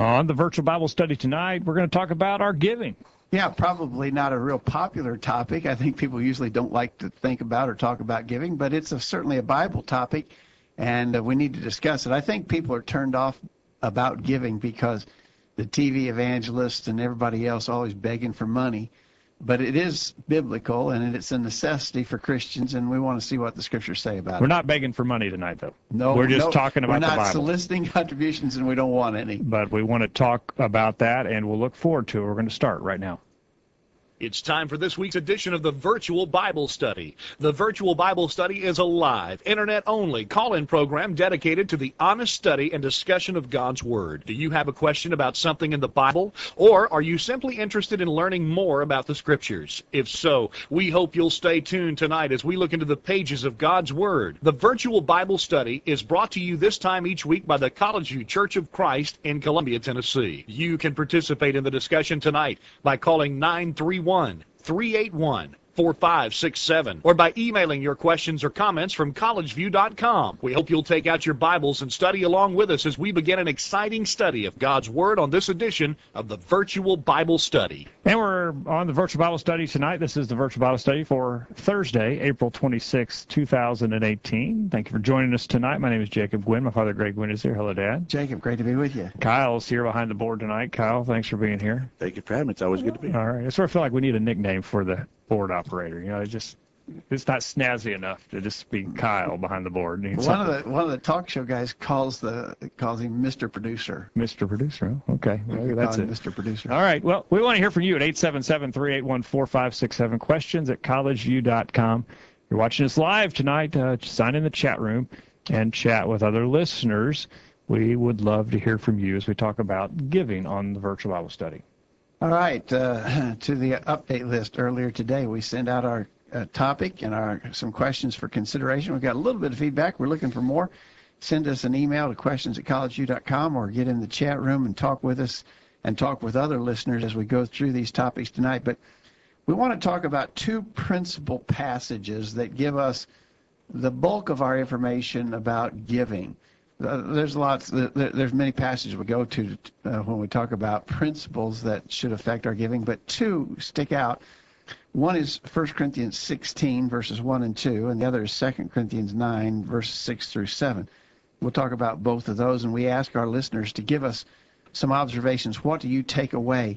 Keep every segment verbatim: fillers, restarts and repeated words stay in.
On the virtual Bible study tonight, we're going to talk about our giving. Yeah, probably not a real popular topic. I think people usually don't like to think about or talk about giving, but it's a, certainly a Bible topic, and uh, we need to discuss it. I think people are turned off about giving because the T V evangelists and everybody else always begging for money. But it is biblical, and it's a necessity for Christians, and we want to see what the Scriptures say about We're it. not begging for money tonight, though. No, we're just no, talking about we're not the Bible. soliciting contributions, and we don't want any. But we want to talk about that, and we'll look forward to it. We're going to start right now. It's time for this week's edition of the Virtual Bible Study. The Virtual Bible Study is a live, internet-only call-in program dedicated to the honest study and discussion of God's Word. Do you have a question about something in the Bible, or are you simply interested in learning more about the Scriptures? If so, we hope you'll stay tuned tonight as we look into the pages of God's Word. The Virtual Bible Study is brought to you this time each week by the College View Church of Christ in Columbia, Tennessee. You can participate in the discussion tonight by calling nine three one, three eight one, four five six seven or by emailing your questions or comments from college view dot com. We hope you'll take out your Bibles and study along with us as we begin an exciting study of God's Word on this edition of the Virtual Bible Study. And we're on the Virtual Bible Study tonight. This is the Virtual Bible Study for Thursday, April twenty-sixth, two thousand eighteen. Thank you for joining us tonight. My name is Jacob Gwynn. My father, Greg Gwynn, is here. Hello, Dad. Jacob, great to be with you. Kyle's here behind the board tonight. Kyle, thanks for being here. Thank you for having me. It's always good to be here. All right. I sort of feel like we need a nickname for the board operator. You know, it just it's not snazzy enough to just be Kyle behind the board. One something. of the one of the talk show guys calls the calls him Mister Producer. Mister Producer. Okay, well, that's it. Mister Producer. All right. Well, we want to hear from you at eight seven seven, three eight one, four five six seven. Questions at college view dot com. You're watching us live tonight. Uh, sign in the chat room and chat with other listeners. We would love to hear from you as we talk about giving on the Virtual Bible Study. All right, uh, to the update list earlier today, we sent out our uh, topic and our some questions for consideration. We've got a little bit of feedback. We're looking for more. Send us an email to questions at college view dot com or get in the chat room and talk with us and talk with other listeners as we go through these topics tonight. But we want to talk about two principal passages that give us the bulk of our information about giving. There's lots. There's many passages we go to uh, when we talk about principles that should affect our giving, but two stick out. One is First Corinthians sixteen, verses one and two, and the other is Second Corinthians nine, verses six through seven. We'll talk about both of those, and we ask our listeners to give us some observations. What do you take away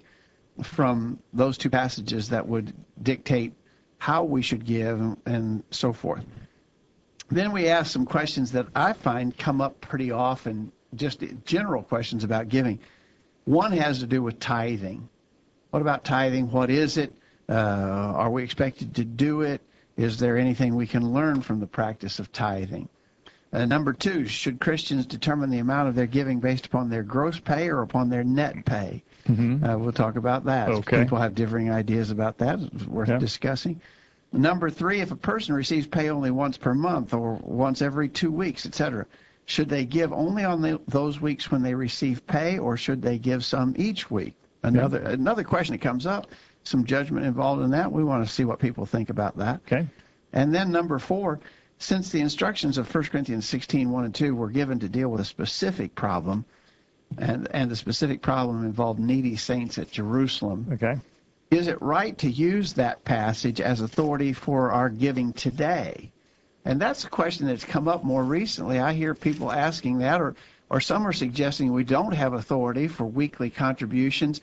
from those two passages that would dictate how we should give and, and so forth? Then we ask some questions that I find come up pretty often, just general questions about giving. One has to do with tithing. What about tithing? What is it? Uh, are we expected to do it? Is there anything we can learn from the practice of tithing? Uh, number two, should Christians determine the amount of their giving based upon their gross pay or upon their net pay? Mm-hmm. Uh, we'll talk about that. Okay. People have differing ideas about that. It's worth yeah. discussing. Number three, if a person receives pay only once per month or once every two weeks, et cetera, should they give only on the, those weeks when they receive pay, or should they give some each week? Another yeah. another question that comes up, some judgment involved in that. We want to see what people think about that. Okay. And then number four, since the instructions of First Corinthians sixteen, one and two were given to deal with a specific problem, and, and the specific problem involved needy saints at Jerusalem. Okay. Is it right to use that passage as authority for our giving today? And that's a question that's come up more recently. I hear people asking that, or, or some are suggesting we don't have authority for weekly contributions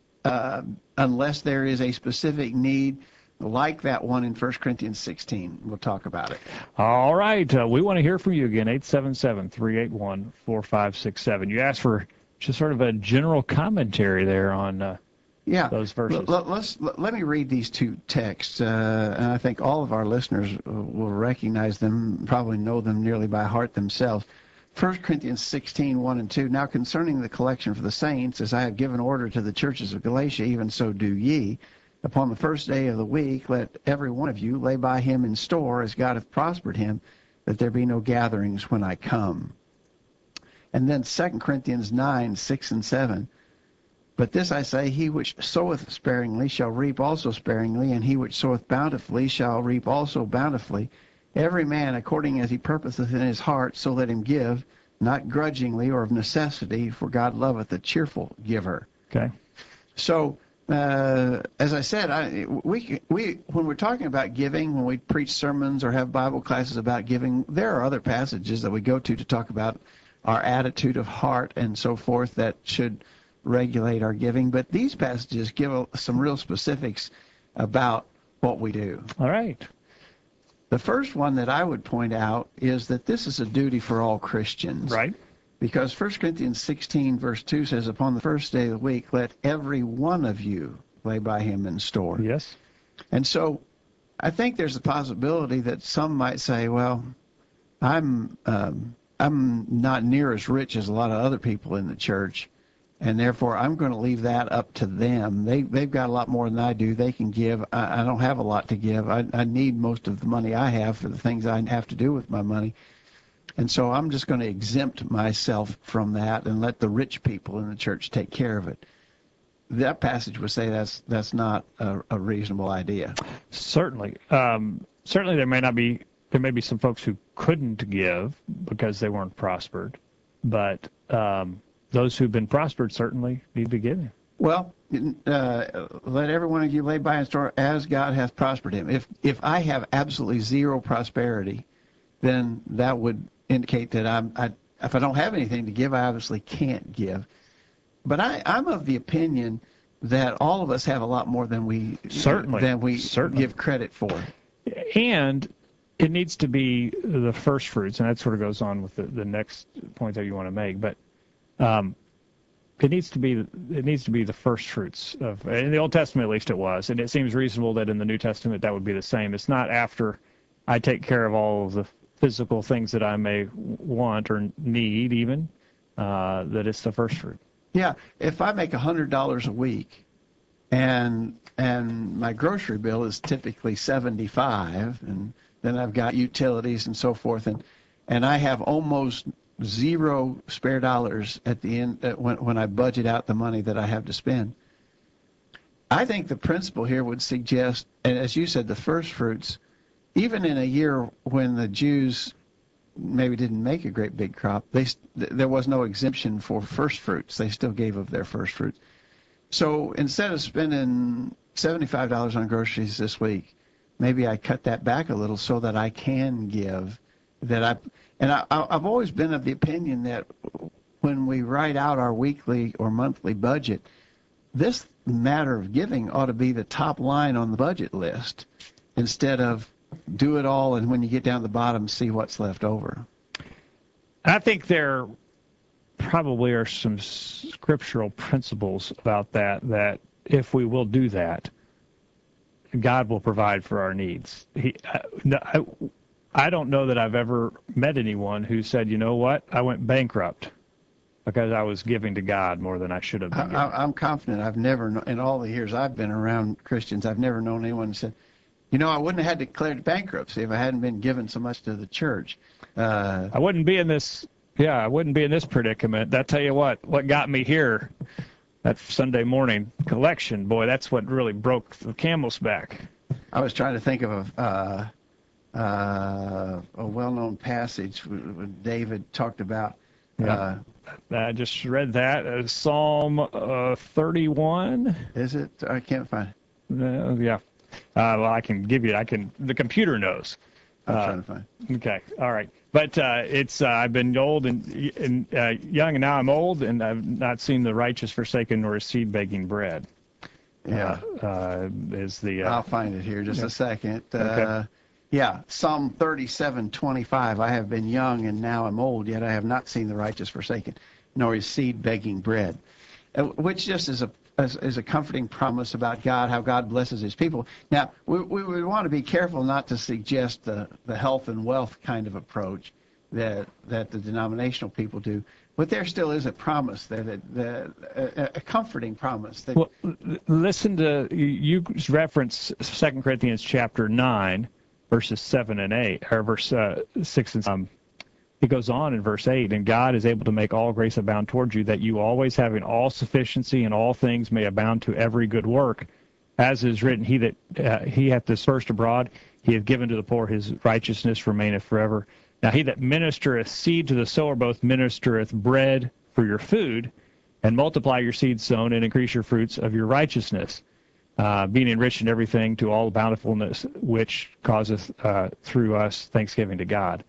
uh, unless there is a specific need like that one in First Corinthians sixteen. We'll talk about it. All right. Uh, we want to hear from you again, eight seven seven, three eight one, four five six seven. You asked for just sort of a general commentary there on uh, Yeah, those verses. Let, let's, let, let me read these two texts, uh, and I think all of our listeners will recognize them, probably know them nearly by heart themselves. First Corinthians sixteen, one and two, now concerning the collection for the saints, as I have given order to the churches of Galatia, even so do ye. Upon the first day of the week, let every one of you lay by him in store, as God hath prospered him, that there be no gatherings when I come. And then Second Corinthians nine, six and seven. But this I say, he which soweth sparingly shall reap also sparingly, and he which soweth bountifully shall reap also bountifully. Every man according as he purposeth in his heart, so let him give, not grudgingly or of necessity, for God loveth a cheerful giver. Okay. So, uh, as I said, I, we, we, when we're talking about giving, when we preach sermons or have Bible classes about giving, there are other passages that we go to to talk about our attitude of heart and so forth that should regulate our giving. But these passages give some real specifics about what we do. All right. The first one that I would point out is that this is a duty for all Christians. Right. Because First Corinthians sixteen, verse two says, upon the first day of the week, let every one of you lay by him in store. Yes. And so I think there's a possibility that some might say, well, I'm um, I'm not near as rich as a lot of other people in the church, and therefore I'm going to leave that up to them. They, they've got a lot more than I do. They can give. I, I don't have a lot to give. I, I need most of the money I have for the things I have to do with my money. And so I'm just going to exempt myself from that and let the rich people in the church take care of it. That passage would say that's that's not a, a reasonable idea. Certainly. Um, certainly there may not be, there may be some folks who couldn't give because they weren't prospered. But um, those who've been prospered certainly need to give. Well, uh, let every one of you lay by in store as God hath prospered him. If if I have absolutely zero prosperity, then that would indicate that I'm, I, if I don't have anything to give, I obviously can't give. But I, I'm of the opinion that all of us have a lot more than we certainly than we certainly. give credit for. And it needs to be the first fruits, and that sort of goes on with the, the next point that you want to make. But um, it needs to be it needs to be the first fruits of. In the Old Testament, at least, it was, and it seems reasonable that in the New Testament that would be the same. It's not after I take care of all of the physical things that I may want or need, even uh, that it's the first fruit. Yeah, if I make a hundred dollars a week, and and my grocery bill is typically seventy-five, and then I've got utilities and so forth, and and I have almost zero spare dollars at the end uh, when when I budget out the money that I have to spend. I think the principle here would suggest, and as you said, the first fruits. Even in a year when the Jews maybe didn't make a great big crop, they, there was no exemption for first fruits. They still gave of their first fruits. So instead of spending seventy-five dollars on groceries this week, maybe I cut that back a little so that I can give. That I and I, I've always been of the opinion that when we write out our weekly or monthly budget, this matter of giving ought to be the top line on the budget list instead of do it all, and when you get down to the bottom, see what's left over. I think there probably are some scriptural principles about that, that if we will do that, God will provide for our needs. He, I, I don't know that I've ever met anyone who said, you know what, I went bankrupt because I was giving to God more than I should have been. I, I'm confident I've never, in all the years I've been around Christians, I've never known anyone who said, you know, I wouldn't have had declared bankruptcy if I hadn't been given so much to the church. Uh, I wouldn't be in this, yeah, I wouldn't be in this predicament. That tell you what, what got me here, that Sunday morning collection, boy, that's what really broke the camel's back. I was trying to think of a, uh, uh, a well-known passage where David talked about. Yeah. Uh, I just read that, uh, Psalm uh, thirty-one. Is it? I can't find it. Uh, yeah. Uh, well, I can give you. I can. The computer knows. I'm uh, trying to find. Okay. All right. But uh, it's. Uh, I've been old and, and uh, young, and now I'm old, and I've not seen the righteous forsaken nor his seed begging bread. Yeah. Uh, uh, is the. Uh, I'll find it here just yeah. a second. Okay. Uh, yeah, Psalm thirty-seven twenty-five. I have been young and now I'm old, yet I have not seen the righteous forsaken, nor his seed begging bread. Uh, which just is a is a comforting promise about God, how God blesses his people. Now, we, we, we want to be careful not to suggest the, the health and wealth kind of approach that that the denominational people do. But there still is a promise there, that, that a, a comforting promise. That, well, listen to, you, you reference Second Corinthians chapter nine, verses seven and eight, or verse uh, six and seven. Um, It goes on in verse eight, and God is able to make all grace abound towards you, that you always having all sufficiency in all things may abound to every good work. As is written, he that uh, he hath dispersed abroad, he hath given to the poor, his righteousness remaineth forever. Now he that ministereth seed to the sower both ministereth bread for your food, and multiply your seed sown, and increase your fruits of your righteousness, uh, being enriched in everything to all bountifulness, which causeth uh, through us thanksgiving to God.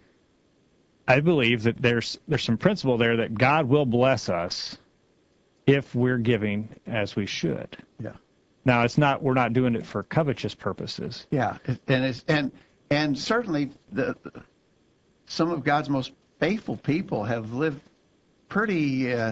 I believe that there's there's some principle there that God will bless us if we're giving as we should. Yeah. Now it's not we're not doing it for covetous purposes. Yeah, and it's and and certainly the some of God's most faithful people have lived pretty. Uh,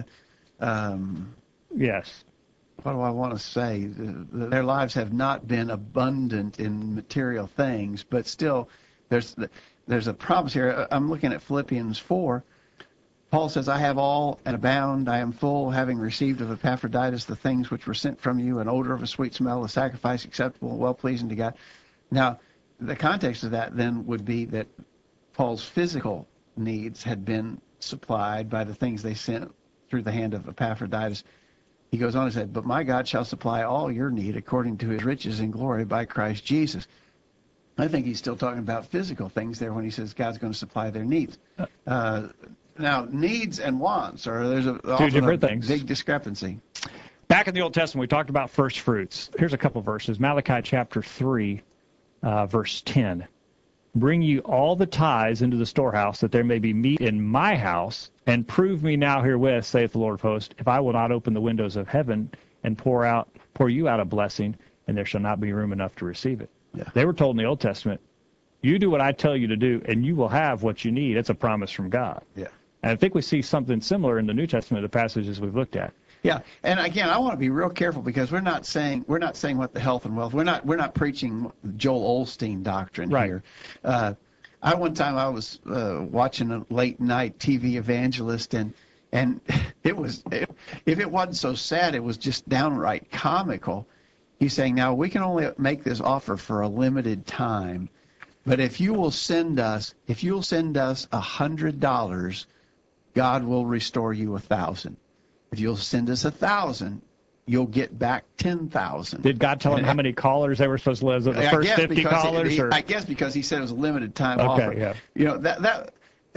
um, yes. What do I want to say? The, the, their lives have not been abundant in material things, but still, there's there's a promise here. I'm looking at Philippians four. Paul says, I have all and abound. I am full, having received of Epaphroditus the things which were sent from you, an odor of a sweet smell, a sacrifice acceptable and well-pleasing to God. Now, the context of that then would be that Paul's physical needs had been supplied by the things they sent through the hand of Epaphroditus. He goes on and said, but my God shall supply all your need according to his riches and glory by Christ Jesus. I think he's still talking about physical things there when he says God's going to supply their needs. Uh, Now, needs and wants are there's a, Two different a things. big discrepancy. Back in the Old Testament, we talked about first fruits. Here's a couple verses. Malachi chapter three, uh, verse ten. Bring you all the tithes into the storehouse, that there may be meat in my house, and prove me now herewith, saith the Lord of hosts, if I will not open the windows of heaven and pour out pour you out a blessing, and there shall not be room enough to receive it. Yeah. They were told in the Old Testament, you do what I tell you to do, and you will have what you need. It's a promise from God. Yeah. And I think we see something similar in the New Testament, the passages we've looked at. Yeah, and again, I want to be real careful because we're not saying we're not saying what the health and wealth. We're not we're not preaching Joel Osteen doctrine Right. here. Uh, I one time I was uh, watching a late night T V evangelist, and and it was it, if it wasn't so sad, it was just downright comical. He's saying, now we can only make this offer for a limited time, but if you will send us if you'll send us a hundred dollars, God will restore you a thousand. If you'll send us a thousand, you'll get back ten thousand. Did God tell them how many callers they were supposed to live? The I first guess fifty because callers? he, or? I guess because he said it was a limited time Okay, offer. yeah. You know, that that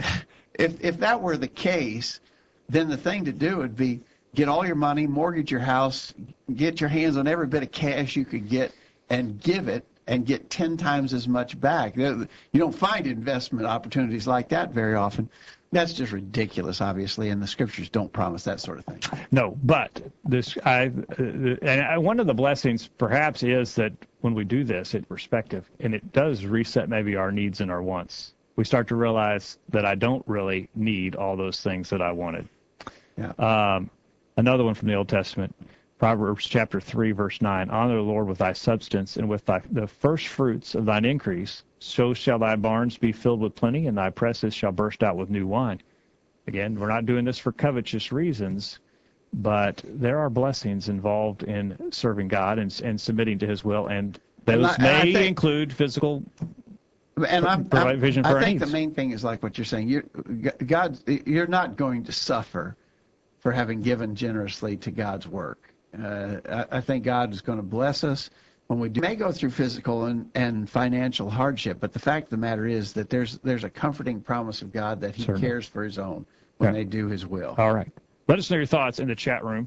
if if that were the case, then the thing to do would be get all your money, mortgage your house, get your hands on every bit of cash you could get, and give it, and get ten times as much back. You don't find investment opportunities like that very often. That's just ridiculous, obviously, and the scriptures don't promise that sort of thing. No, but this, I, uh, and I, one of the blessings perhaps is that when we do this in perspective, and it does reset maybe our needs and our wants, we start to realize that I don't really need all those things that I wanted. Yeah. Um, another one from the Old Testament, Proverbs chapter three, verse nine, honor the Lord with thy substance and with thy, the first fruits of thine increase. So shall thy barns be filled with plenty, and thy presses shall burst out with new wine. Again, we're not doing this for covetous reasons, but there are blessings involved in serving God and, and submitting to his will, and those And I- and I may think- include physical And I'm, provide I'm- vision for I our think needs. the main thing is like what you're saying. You, God, you're not going to suffer for having given generously to God's work. Uh, I, I think God is going to bless us when we do. We may go through physical and, and financial hardship, but the fact of the matter is that there's there's a comforting promise of God that he Certainly. cares for his own when Yeah. they do his will. All right. Let us know your thoughts in the chat room.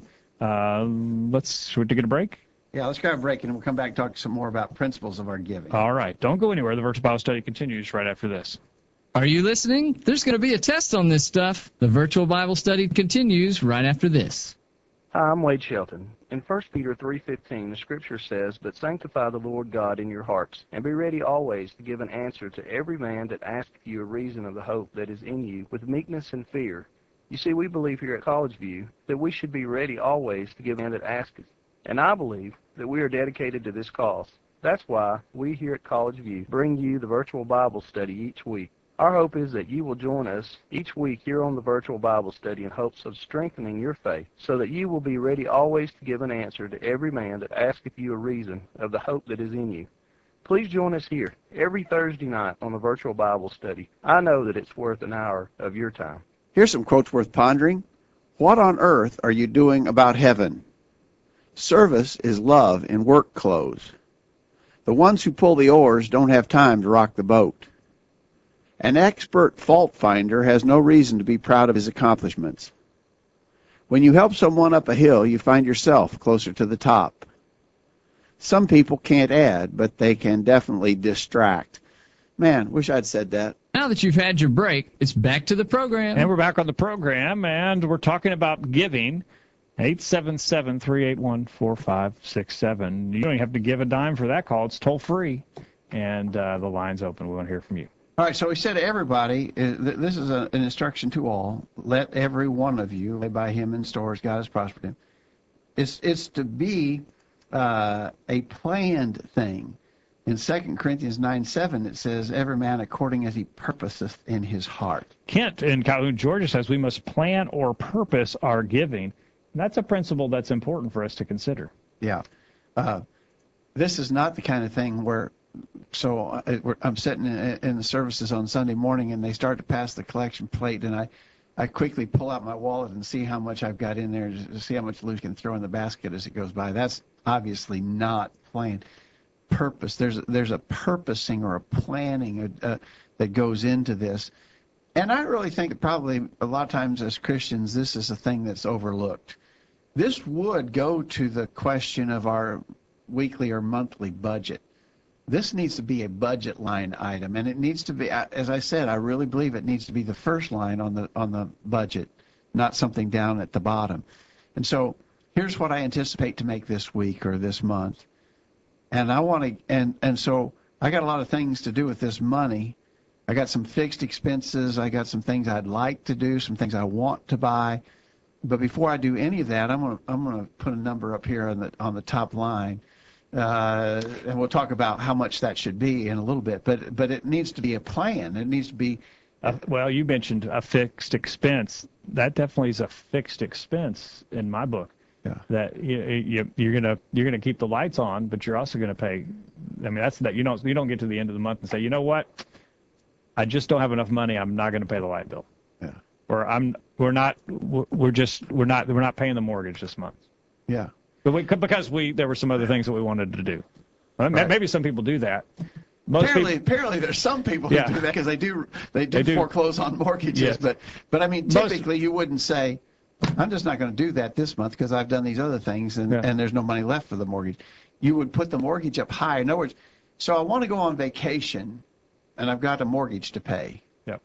Um, let's, should we take a break? Yeah, let's grab a break and we'll come back and talk some more about principles of our giving. All right. Don't go anywhere. The Virtual Bible Study continues right after this. Are you listening? There's going to be a test on this stuff. The virtual Bible study continues right after this. Hi, I'm Wade Shelton. In First Peter three fifteen, the scripture says, But sanctify the Lord God in your hearts, and be ready always to give an answer to every man that asketh you a reason of the hope that is in you, with meekness and fear. You see, we believe here at College View that we should be ready always to give a man that asketh. And I believe that we are dedicated to this cause. That's why we here at College View bring you the virtual Bible study each week. Our hope is that you will join us each week here on the virtual Bible study in hopes of strengthening your faith, so that you will be ready always to give an answer to every man that asketh you a reason of the hope that is in you. Please join us here every Thursday night on the virtual Bible study. I know that it's worth an hour of your time. Here's some quotes worth pondering. What on earth are you doing about heaven? Service is love in work clothes. The ones who pull the oars don't have time to rock the boat. An expert fault finder has no reason to be proud of his accomplishments. When you help someone up a hill, you find yourself closer to the top. Some people can't add, but they can definitely distract. Man, wish I'd said that. Now that you've had your break, it's back to the program. And we're back on the program, and we're talking about giving. eight seven seven, three eight one, four five six seven. You don't even have to give a dime for that call. It's toll free, and uh, the line's open. We want to hear from you. All right, so we said to everybody, uh, th- this is a, an instruction to all. Let every one of you lay by him in stores God has prospered him. It's, it's to be uh, a planned thing. In Second Corinthians nine seven, it says, every man according as he purposeth in his heart. Kent in Calhoun, Georgia says we must plan or purpose our giving. And that's a principle that's important for us to consider. Yeah. Uh, this is not the kind of thing where, so I, we're, I'm sitting in, in the services on Sunday morning and they start to pass the collection plate, and I, I quickly pull out my wallet and see how much I've got in there to see how much loose can throw in the basket as it goes by. That's obviously not planned. Purpose. There's, there's a purposing or a planning uh, that goes into this. And I really think that probably a lot of times as Christians, this is a thing that's overlooked. This would go to the question of our weekly or monthly budget. This needs to be a budget line item, and it needs to be, as I said, I really believe it needs to be the first line on the on the budget, not something down at the bottom. And so here's what I anticipate to make this week or this month. And I want to, and, and so I got a lot of things to do with this money. I got some fixed expenses. I got some things I'd like to do, some things I want to buy. But before I do any of that, I'm going to I'm going to put a number up here on the on the top line, uh, and we'll talk about how much that should be in a little bit. But but it needs to be a plan. It needs to be. Uh, well, you mentioned a fixed expense. That definitely is a fixed expense in my book. Yeah. That you, you you're gonna you're gonna keep the lights on, but you're also gonna pay. I mean, that's that you don't you don't get to the end of the month and say, you know what, I just don't have enough money. I'm not gonna pay the light bill. Yeah. Or I'm we're not we're just we're not we're not paying the mortgage this month. Yeah. But we because we there were some other things that we wanted to do. Well, Right. Maybe some people do that. Most Apparently, people, apparently, there's some people Yeah. who do that because they do they do They do. foreclose on mortgages. Yes. But but I mean, Most- typically you wouldn't say, I'm just not going to do that this month because I've done these other things and, Yeah. and there's no money left for the mortgage. You would put the mortgage up high. In other words, so I want to go on vacation and I've got a mortgage to pay. Yep.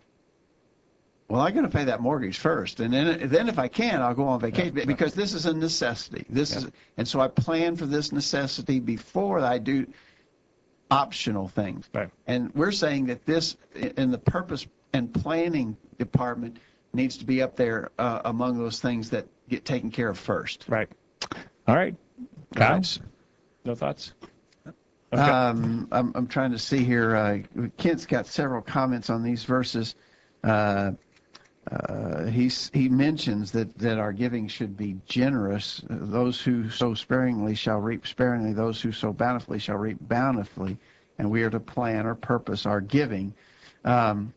Well, I'm going to pay that mortgage first, and then then if I can, I'll go on vacation Yeah. because this is a necessity. This Yeah. is, and so I plan for this necessity before I do optional things. Right. And we're saying that this, in the purpose and planning department, needs to be up there uh, among those things that get taken care of first. Right. All right. Kyle, Right. no thoughts? Okay. Um, I'm, I'm trying to see here. Uh, Kent's got several comments on these verses. Uh, uh, he's, he mentions that, that our giving should be generous. Those who sow sparingly shall reap sparingly. Those who sow bountifully shall reap bountifully. And we are to plan or purpose our giving. Um,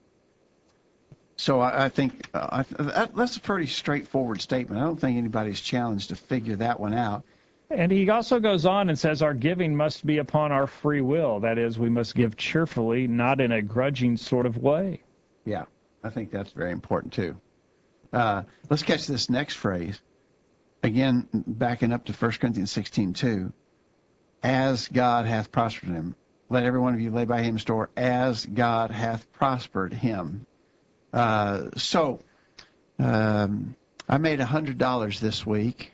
so I, I think uh, I, that, that's a pretty straightforward statement. I don't think anybody's challenged to figure that one out. And he also goes on and says our giving must be upon our free will. That is, we must give cheerfully, not in a grudging sort of way. Yeah, I think that's very important too. Uh, let's catch this next phrase. Again, backing up to First Corinthians sixteen two. As God hath prospered him. Let every one of you lay by him store as God hath prospered him. Uh, so, um, I made one hundred dollars this week.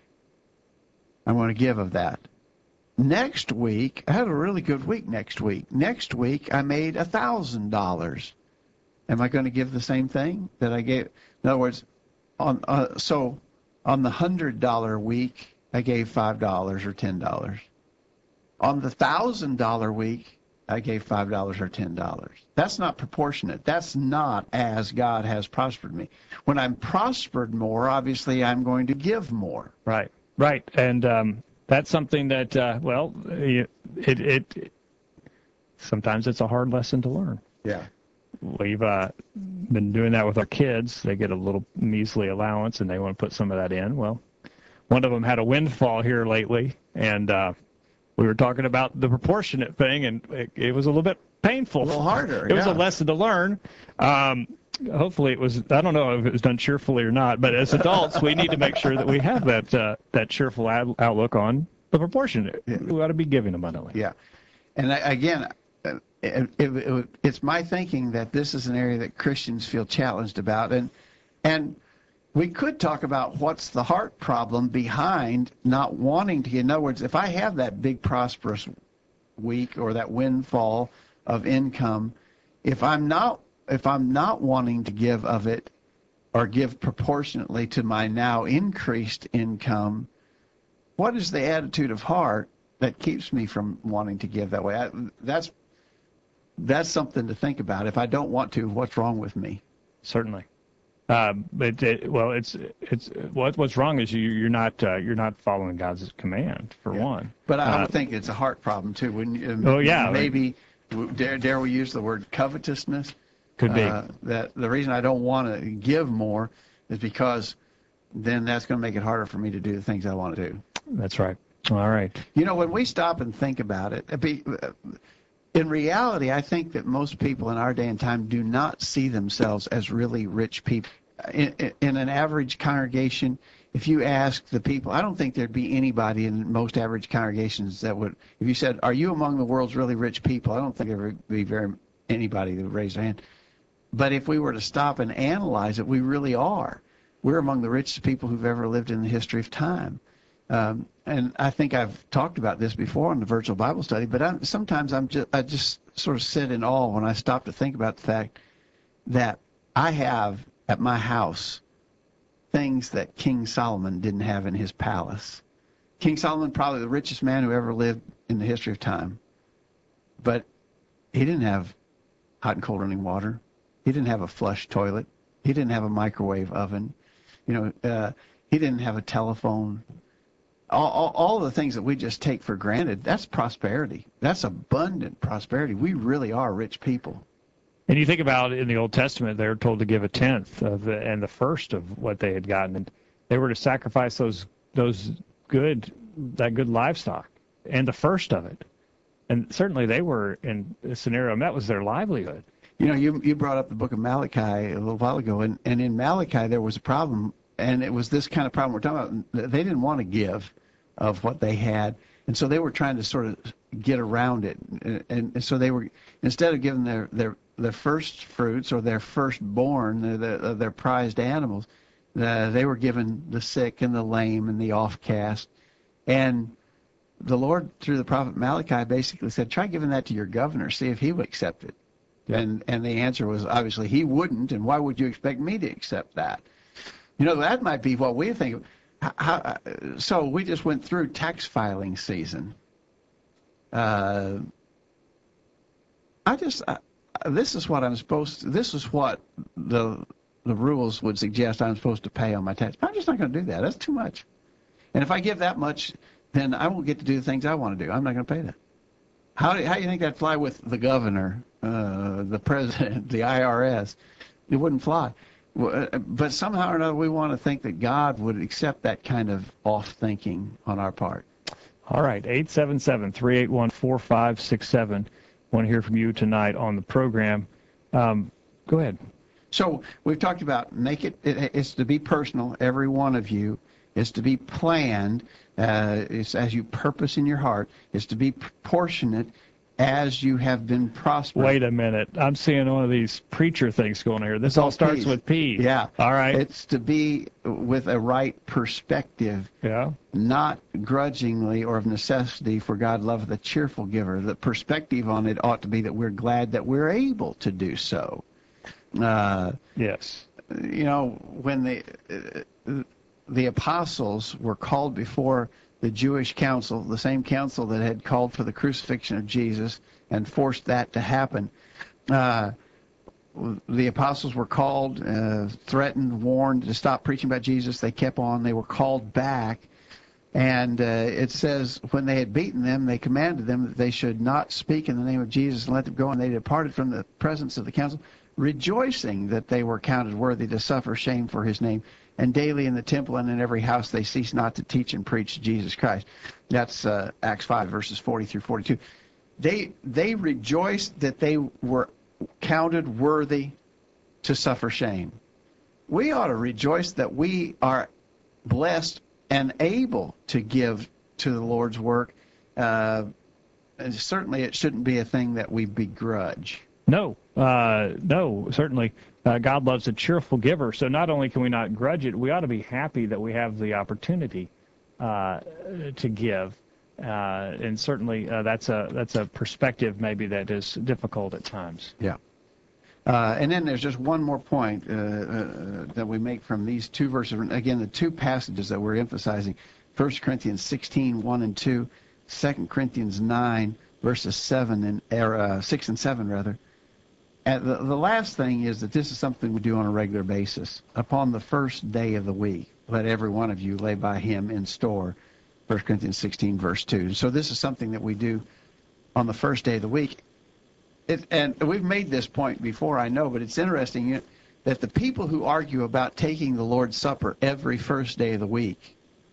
I want to give of that. Next week, I had a really good week next week. Next week, I made one thousand dollars. Am I going to give the same thing that I gave? In other words, on uh, so on the one hundred dollar week, I gave five dollars or ten dollars. On the one thousand dollar week, I gave five dollars or ten dollars. That's not proportionate. That's not as God has prospered me. When I'm prospered more, obviously I'm going to give more. Right. Right. And um, that's something that, uh, well, it, it, it sometimes it's a hard lesson to learn. Yeah. We've uh, been doing that with our kids. They get a little measly allowance, and they want to put some of that in. Well, one of them had a windfall here lately, and uh, we were talking about the proportionate thing, and it, it was a little bit painful. A little harder, It was yeah. a lesson to learn. Um, hopefully it was, I don't know if it was done cheerfully or not, but as adults, we need to make sure that we have that uh, that cheerful ad- outlook on the proportionate. Yeah. We ought to be giving abundantly. Yeah. And I, again, uh, it, it, it, it's my thinking that this is an area that Christians feel challenged about. And, and we could talk about what's the heart problem behind not wanting to. In other words, if I have that big prosperous week or that windfall of income, if I'm not if I'm not wanting to give of it or give proportionately to my now increased income, what is the attitude of heart that keeps me from wanting to give that way? I, that's that's something to think about. If I don't want to, what's wrong with me? Certainly. Um, but it, well, it's it's what what's wrong is you you're not uh, you're not following God's command for Yeah. one. But I, I Uh, would think it's a heart problem too. Wouldn't you? Oh, yeah. Maybe dare dare we use the word covetousness? Could be. Uh, that the reason I don't want to give more is because then that's going to make it harder for me to do the things I want to do. That's right. All right. You know, when we stop and think about it, it'd be, in reality, I think that most people in our day and time do not see themselves as really rich people. In, in an average congregation, if you ask the people, I don't think there'd be anybody in most average congregations that would, if you said, are you among the world's really rich people? I don't think there would be very anybody that would raise their hand. But if we were to stop and analyze it, we really are. We're among the richest people who've ever lived in the history of time. Um, and I think I've talked about this before in the virtual Bible study, but I'm, sometimes I'm just, I just sort of sit in awe when I stop to think about the fact that I have at my house things that King Solomon didn't have in his palace. King Solomon, probably the richest man who ever lived in the history of time. But he didn't have hot and cold running water. He didn't have a flush toilet. He didn't have a microwave oven. You know, uh, he didn't have a telephone. All, all, all the things that we just take for granted, that's prosperity. That's abundant prosperity. We really are rich people. And you think about in the Old Testament, they were told to give a tenth of the, and the first of what they had gotten, and they were to sacrifice those those good that good livestock and the first of it. And certainly they were in a scenario, and that was their livelihood. You know, you you brought up the book of Malachi a little while ago, and, and in Malachi there was a problem, and it was this kind of problem we're talking about. They didn't want to give of what they had, and so they were trying to sort of get around it. And, and so they were, instead of giving their, their, their first fruits or their firstborn, their, their prized animals, uh, they were given the sick and the lame and the offcast. And the Lord, through the prophet Malachi, basically said, try giving that to your governor, see if he would accept it. And and the answer was obviously he wouldn't, and why would you expect me to accept that? You know, that might be what we think. How, how, so we just went through tax filing season. Uh, I just, I, this is what I'm supposed to, this is what the the rules would suggest I'm supposed to pay on my tax. I'm just not going to do that. That's too much. And if I give that much, then I won't get to do the things I want to do. I'm not going to pay that. How do, how do you think that'd fly with the governor, uh, the president, the I R S? It wouldn't fly. But somehow or another, we want to think that God would accept that kind of off-thinking on our part. All right, eight seven seven, three eight one, four five six seven. Want to hear from you tonight on the program. Um, go ahead. So we've talked about make it, it it's to be personal, every one of you. It's to be planned. Uh, it's as you purpose in your heart. It's to be proportionate as you have been prospering. Wait a minute. I'm seeing one of these preacher things going here. This It's all all starts P's. with P. Yeah. All right. It's to be with a right perspective, yeah. not grudgingly or of necessity, for God loveth a cheerful giver. The perspective on it ought to be that we're glad that we're able to do so. Uh, Yes. you know, when the uh, the apostles were called before the Jewish council, the same council that had called for the crucifixion of Jesus and forced that to happen, uh, the apostles were called, uh, threatened, warned to stop preaching about Jesus. They kept on. They were called back. And uh, it says, when they had beaten them, they commanded them that they should not speak in the name of Jesus and let them go. And they departed from the presence of the council, rejoicing that they were counted worthy to suffer shame for his name. and daily in the temple and in every house they cease not to teach and preach Jesus Christ. That's uh, Acts five, verses forty through forty-two. They, they rejoiced that they were counted worthy to suffer shame. We ought to rejoice that we are blessed and able to give to the Lord's work. Uh, and certainly it shouldn't be a thing that we begrudge. No, uh, no, certainly. Uh, God loves a cheerful giver. So not only can we not grudge it, we ought to be happy that we have the opportunity uh, to give. Uh, and certainly uh, that's a that's a perspective maybe that is difficult at times. Yeah. Uh, and then there's just one more point uh, uh, that we make from these two verses. Again, the two passages that we're emphasizing, First Corinthians sixteen, one and two, Second Corinthians nine, verses seven and uh, six and seven, rather. And the, the last thing is that this is something we do on a regular basis. Upon the first day of the week, let every one of you lay by him in store, First Corinthians sixteen, verse two. So this is something that we do on the first day of the week. It, and we've made this point before, I know, but it's interesting that the people who argue about taking the Lord's Supper every first day of the week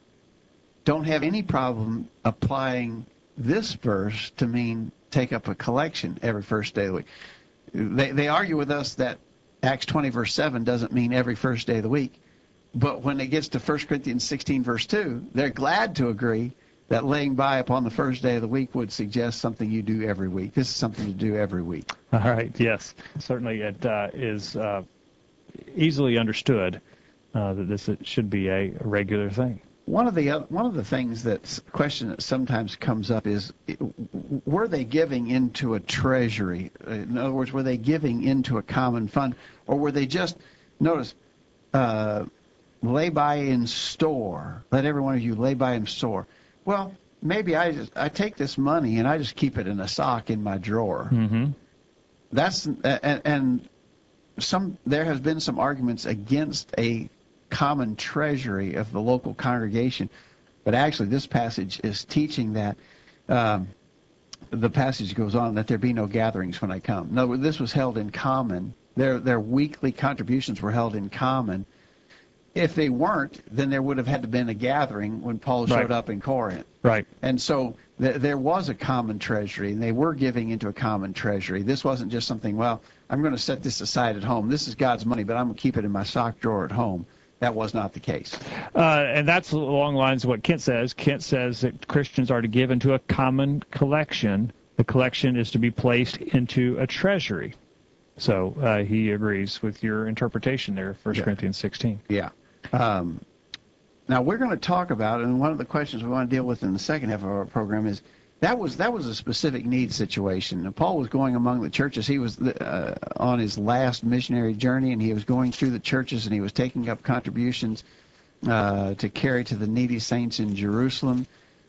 don't have any problem applying this verse to mean take up a collection every first day of the week. They, they argue with us that Acts twenty, verse seven doesn't mean every first day of the week. But when it gets to First Corinthians sixteen, verse two, they're glad to agree that laying by upon the first day of the week would suggest something you do every week. This is something to do every week. All right, yes. Certainly it uh, is uh, easily understood uh, that this should be a regular thing. One of the uh, one of the things that question that sometimes comes up is, were they giving into a treasury? In other words, were they giving into a common fund, or were they just, notice, uh, lay by in store? Let every one of you lay by in store. Well, maybe I just, I take this money and I just keep it in a sock in my drawer. Mm-hmm. That's and, and some there has been some arguments against a common treasury of the local congregation, but actually this passage is teaching that um, the passage goes on that there be no gatherings when I come. No, this was held in common. Their their weekly contributions were held in common. If they weren't, then there would have had to been a gathering when Paul showed Right. up in Corinth. Right. And so th- there was a common treasury, and they were giving into a common treasury. This wasn't just something, well, I'm going to set this aside at home. This is God's money, but I'm going to keep it in my sock drawer at home. That was not the case. Uh, and that's along the lines of what Kent says. Kent says that Christians are to give into a common collection. The collection is to be placed into a treasury. So uh, he agrees with your interpretation there, First Yeah. Corinthians sixteen. Yeah. Um, now we're going to talk about, and one of the questions we want to deal with in the second half of our program is, that was that was a specific need situation. And Paul was going among the churches. He was uh, on his last missionary journey, and he was going through the churches, and he was taking up contributions uh, to carry to the needy saints in Jerusalem.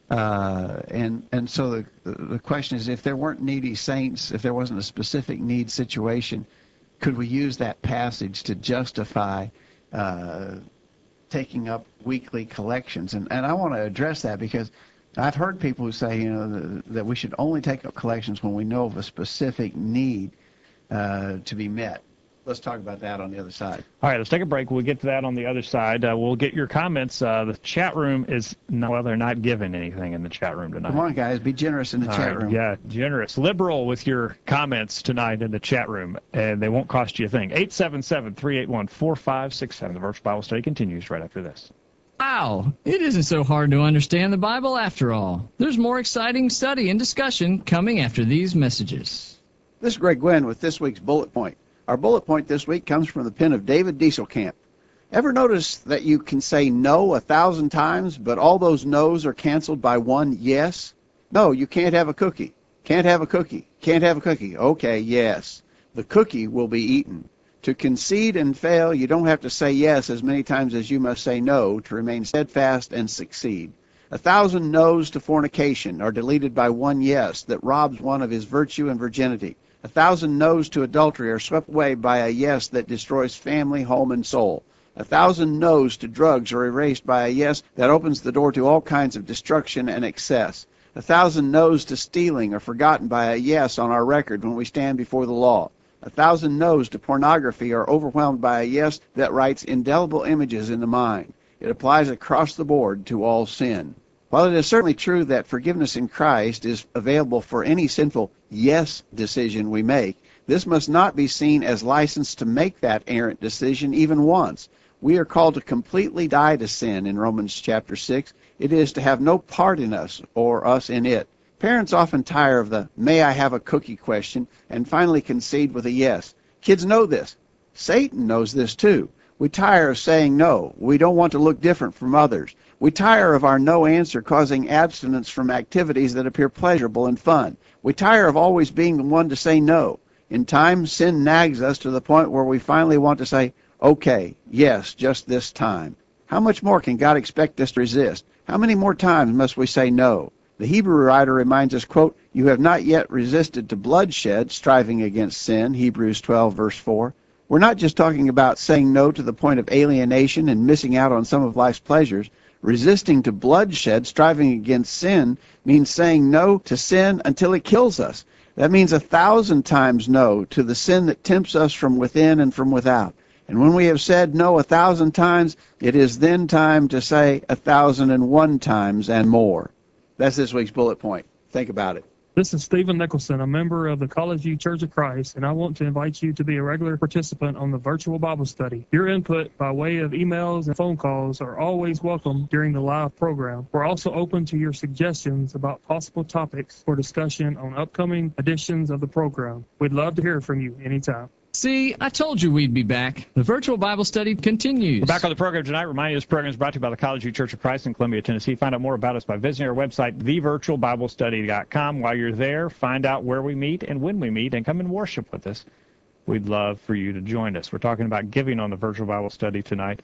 Uh, and and so the the question is, if there weren't needy saints, if there wasn't a specific need situation, could we use that passage to justify uh, taking up weekly collections? And and I want to address that, because I've heard people who say, you know, that, that we should only take up collections when we know of a specific need uh, to be met. Let's talk about that on the other side. All right, let's take a break. We'll get to that on the other side. Uh, we'll get your comments. Uh, the chat room is, no, well, they're not giving anything in the chat room tonight. Come on, guys, be generous in the All chat right, room. Yeah, generous. Liberal with your comments tonight in the chat room, and they won't cost you a thing. eight seven seven, three eight one, four five six seven. The Virtual Bible Study continues right after this. Wow, it isn't so hard to understand the Bible after all. There's more exciting study and discussion coming after these messages. This is Greg Gwynn with this week's Bullet Point. Our bullet point this week comes from the pen of David Dieselkamp. Ever notice that you can say no a thousand times, but all those no's are canceled by one yes? No, you can't have a cookie. Can't have a cookie. Can't have a cookie. Okay, yes. The cookie will be eaten. To concede and fail, you don't have to say yes as many times as you must say no to remain steadfast and succeed. A thousand no's to fornication are deleted by one yes that robs one of his virtue and virginity. A thousand no's to adultery are swept away by a yes that destroys family, home, and soul. A thousand no's to drugs are erased by a yes that opens the door to all kinds of destruction and excess. A thousand no's to stealing are forgotten by a yes on our record when we stand before the law. A thousand no's to pornography are overwhelmed by a yes that writes indelible images in the mind. It applies across the board to all sin. While it is certainly true that forgiveness in Christ is available for any sinful yes decision we make, this must not be seen as license to make that errant decision even once. We are called to completely die to sin in Romans chapter six. It is to have no part in us or us in it. Parents often tire of the "may I have a cookie" question and finally concede with a yes. Kids know this. Satan knows this too. We tire of saying no. We don't want to look different from others. We tire of our no answer causing abstinence from activities that appear pleasurable and fun. We tire of always being the one to say no. In time, sin nags us to the point where we finally want to say, okay, yes, just this time. How much more can God expect us to resist? How many more times must we say no? The Hebrew writer reminds us, quote, you have not yet resisted to bloodshed, striving against sin, Hebrews twelve, verse four. We're not just talking about saying no to the point of alienation and missing out on some of life's pleasures. Resisting to bloodshed, striving against sin, means saying no to sin until it kills us. That means a thousand times no to the sin that tempts us from within and from without. And when we have said no a thousand times, it is then time to say a thousand and one times and more. That's this week's bullet point. Think about it. This is Stephen Nicholson, a member of the College View Church of Christ, and I want to invite you to be a regular participant on the virtual Bible study. Your input by way of emails and phone calls are always welcome during the live program. We're also open to your suggestions about possible topics for discussion on upcoming editions of the program. We'd love to hear from you anytime. See, I told you we'd be back. The virtual Bible study continues. We're back on the program tonight. Remind you, this program is brought to you by the College View Church of Christ in Columbia, Tennessee. Find out more about us by visiting our website, the virtual bible study dot com. While you're there, find out where we meet and when we meet, and come and worship with us. We'd love for you to join us. We're talking about giving on the virtual Bible study tonight.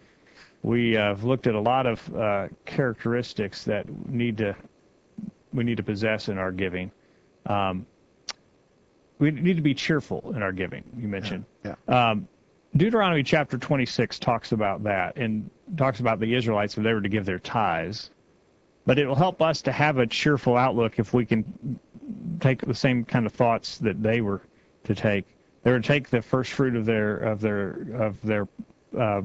We uh, have looked at a lot of uh, characteristics that need to we need to possess in our giving. Um, We need to be cheerful in our giving, you mentioned. Yeah. yeah. Um, Deuteronomy chapter twenty-six talks about that and talks about the Israelites if they were to give their tithes. But it will help us to have a cheerful outlook if we can take the same kind of thoughts that they were to take. They were to take the first fruit of their of their of their uh,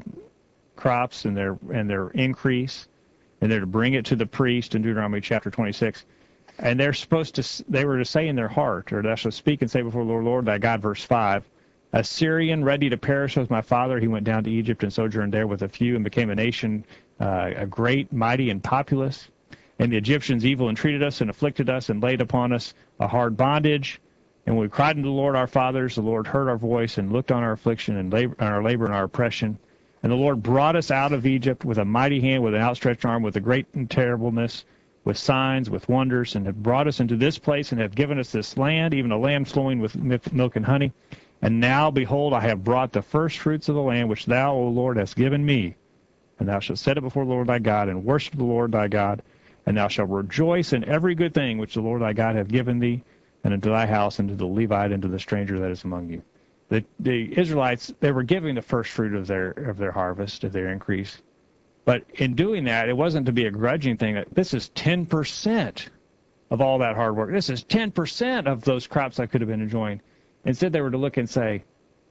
crops and their and their increase, and they're to bring it to the priest in Deuteronomy chapter twenty-six. And they're supposed to, they were to say in their heart, or they shall speak and say before the Lord, Lord thy God, verse five, a Syrian ready to perish was my father. He went down to Egypt and sojourned there with a few and became a nation, uh, a great, mighty, and populous. And the Egyptians evil entreated us and afflicted us and laid upon us a hard bondage. And when we cried unto the Lord our fathers, the Lord heard our voice and looked on our affliction and labor, on our labor and our oppression. And the Lord brought us out of Egypt with a mighty hand, with an outstretched arm, with a great terribleness, with signs, with wonders, and have brought us into this place and have given us this land, even a land flowing with milk and honey. And now, behold, I have brought the first fruits of the land which thou, O Lord, hast given me. And thou shalt set it before the Lord thy God, and worship the Lord thy God. And thou shalt rejoice in every good thing which the Lord thy God hath given thee, and into thy house, and to the Levite, and to the stranger that is among you. The, the Israelites, they were giving the first fruit of their of their harvest, of their increase. But in doing that, it wasn't to be a grudging thing. That this is ten percent of all that hard work. This is ten percent of those crops I could have been enjoying. Instead, they were to look and say,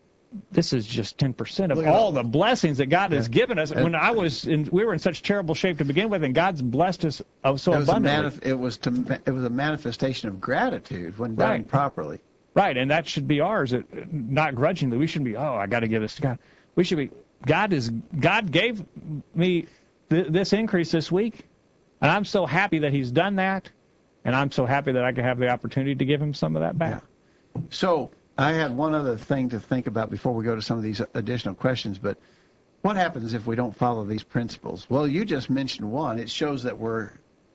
this is just ten percent of all the blessings that God has given us. When I was in, we were in such terrible shape to begin with, and God's blessed us so it was abundantly. A manif- it, was to, it was a manifestation of gratitude when done Right. properly. Right, and that should be ours, it, not grudgingly. We shouldn't be, oh, I got to give this to God. We should be, God is God gave me th- this increase this week, and I'm so happy that he's done that, and I'm so happy that I can have the opportunity to give him some of that back. Yeah. So I had one other thing to think about before we go to some of these additional questions, but what happens if we don't follow these principles? Well, you just mentioned one. It shows that we're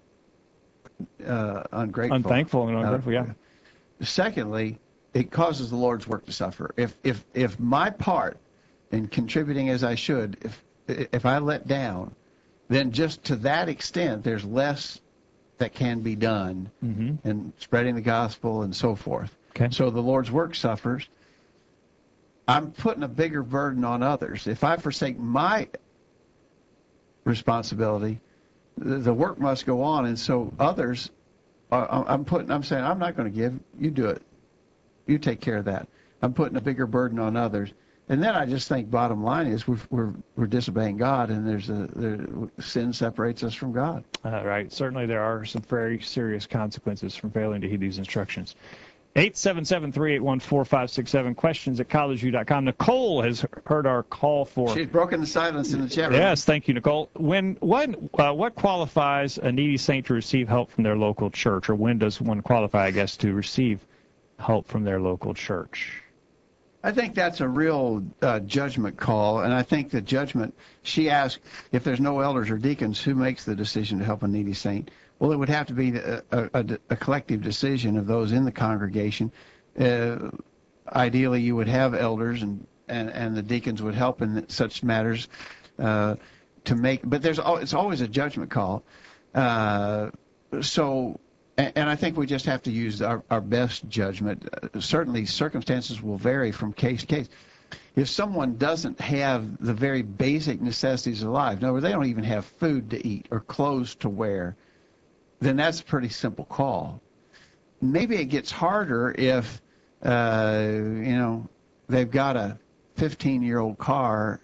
uh, ungrateful. Unthankful and ungrateful, uh, yeah. Secondly, it causes the Lord's work to suffer. If if if my part in contributing as I should, if if I let down, then just to that extent, there's less that can be done Mm-hmm. in spreading the gospel and so forth. Okay. So the Lord's work suffers. I'm putting a bigger burden on others. If I forsake my responsibility, the, the work must go on, and so others, are, I'm putting. I'm saying I'm not going to give. You do it. You take care of that. I'm putting a bigger burden on others. And then I just think bottom line is we're, we're, we're disobeying God, and there's a there, sin separates us from God. Uh, right. Certainly there are some very serious consequences from failing to heed these instructions. eight seven seven, three eight one, four five six seven, questions at college view dot com. Nicole has heard our call for... She's broken the silence in the chat room. Yes, thank you, Nicole. When what uh, what qualifies a needy saint to receive help from their local church, or when does one qualify, I guess, to receive help from their local church? I think that's a real uh, judgment call, and I think the judgment, she asked, if there's no elders or deacons, who makes the decision to help a needy saint? Well, it would have to be a, a, a collective decision of those in the congregation. Uh, ideally, you would have elders, and, and, and the deacons would help in such matters uh, to make, but there's it's always a judgment call. Uh, so... And I think we just have to use our, our best judgment. Uh, certainly, circumstances will vary from case to case. If someone doesn't have the very basic necessities of life, no, they don't even have food to eat or clothes to wear, then that's a pretty simple call. Maybe it gets harder if, uh, you know, they've got a fifteen-year-old car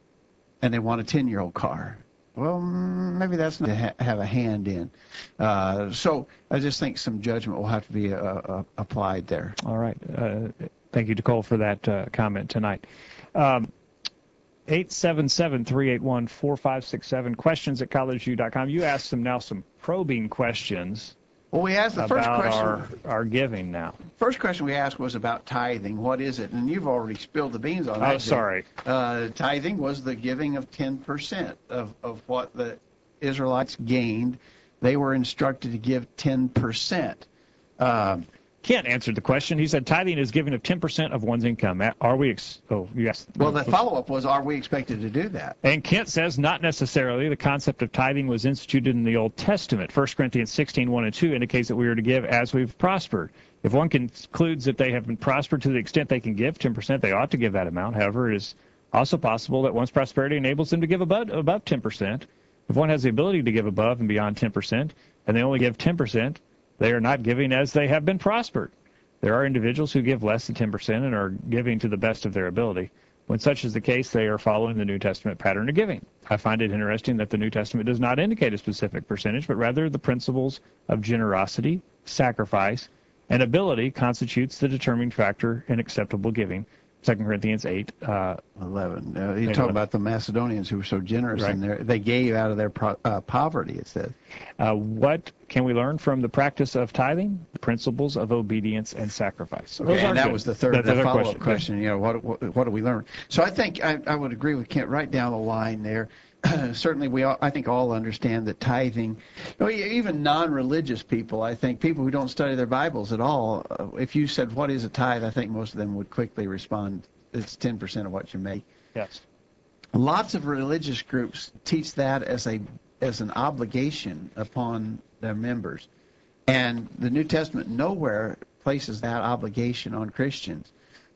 and they want a ten-year-old car. Well, maybe that's not to ha have a hand in. Uh, so I just think some judgment will have to be uh, uh, applied there. All right. Uh, thank you, Nicole, for that uh, comment tonight. Um, eight seven seven, three eight one, four five six seven, questions at college view dot com. You asked some now some probing questions. Well, we asked the first about question. Our, our giving now. First question we asked was about tithing. What is it? And you've already spilled the beans on that. Oh, sorry. Uh, tithing was the giving of ten percent of, of what the Israelites gained. They were instructed to give ten percent. Um, Kent answered the question. He said tithing is giving of ten percent of one's income. Are we, ex oh, yes. Well, the follow-up was, are we expected to do that? And Kent says, not necessarily. The concept of tithing was instituted in the Old Testament. First Corinthians sixteen, one and two indicates that we are to give as we've prospered. If one concludes that they have been prospered to the extent they can give ten percent, they ought to give that amount. However, it is also possible that one's prosperity enables them to give above, above ten percent. If one has the ability to give above and beyond ten percent, and they only give ten percent, they are not giving as they have been prospered. There are individuals who give less than ten percent and are giving to the best of their ability. When such is the case, they are following the New Testament pattern of giving. I find it interesting that the New Testament does not indicate a specific percentage, but rather the principles of generosity, sacrifice, and ability constitutes the determining factor in acceptable giving. Second Corinthians eight. Uh, eleven. Uh, you talk about the Macedonians who were so generous right. in there. They gave out of their pro uh, poverty, it says. Uh, what can we learn from the practice of tithing? The principles of obedience and sacrifice. So okay, and that good. was the third the, the follow-up question. question. You know, what, what what do we learn? So I think I, I would agree with Kent right down the line there. Certainly, we all, I think all understand that tithing, you know, even non-religious people, I think, people who don't study their Bibles at all, uh, if you said, what is a tithe, I think most of them would quickly respond, it's ten percent of what you make. Yes. Lots of religious groups teach that as a as an obligation upon their members. And the New Testament nowhere places that obligation on Christians.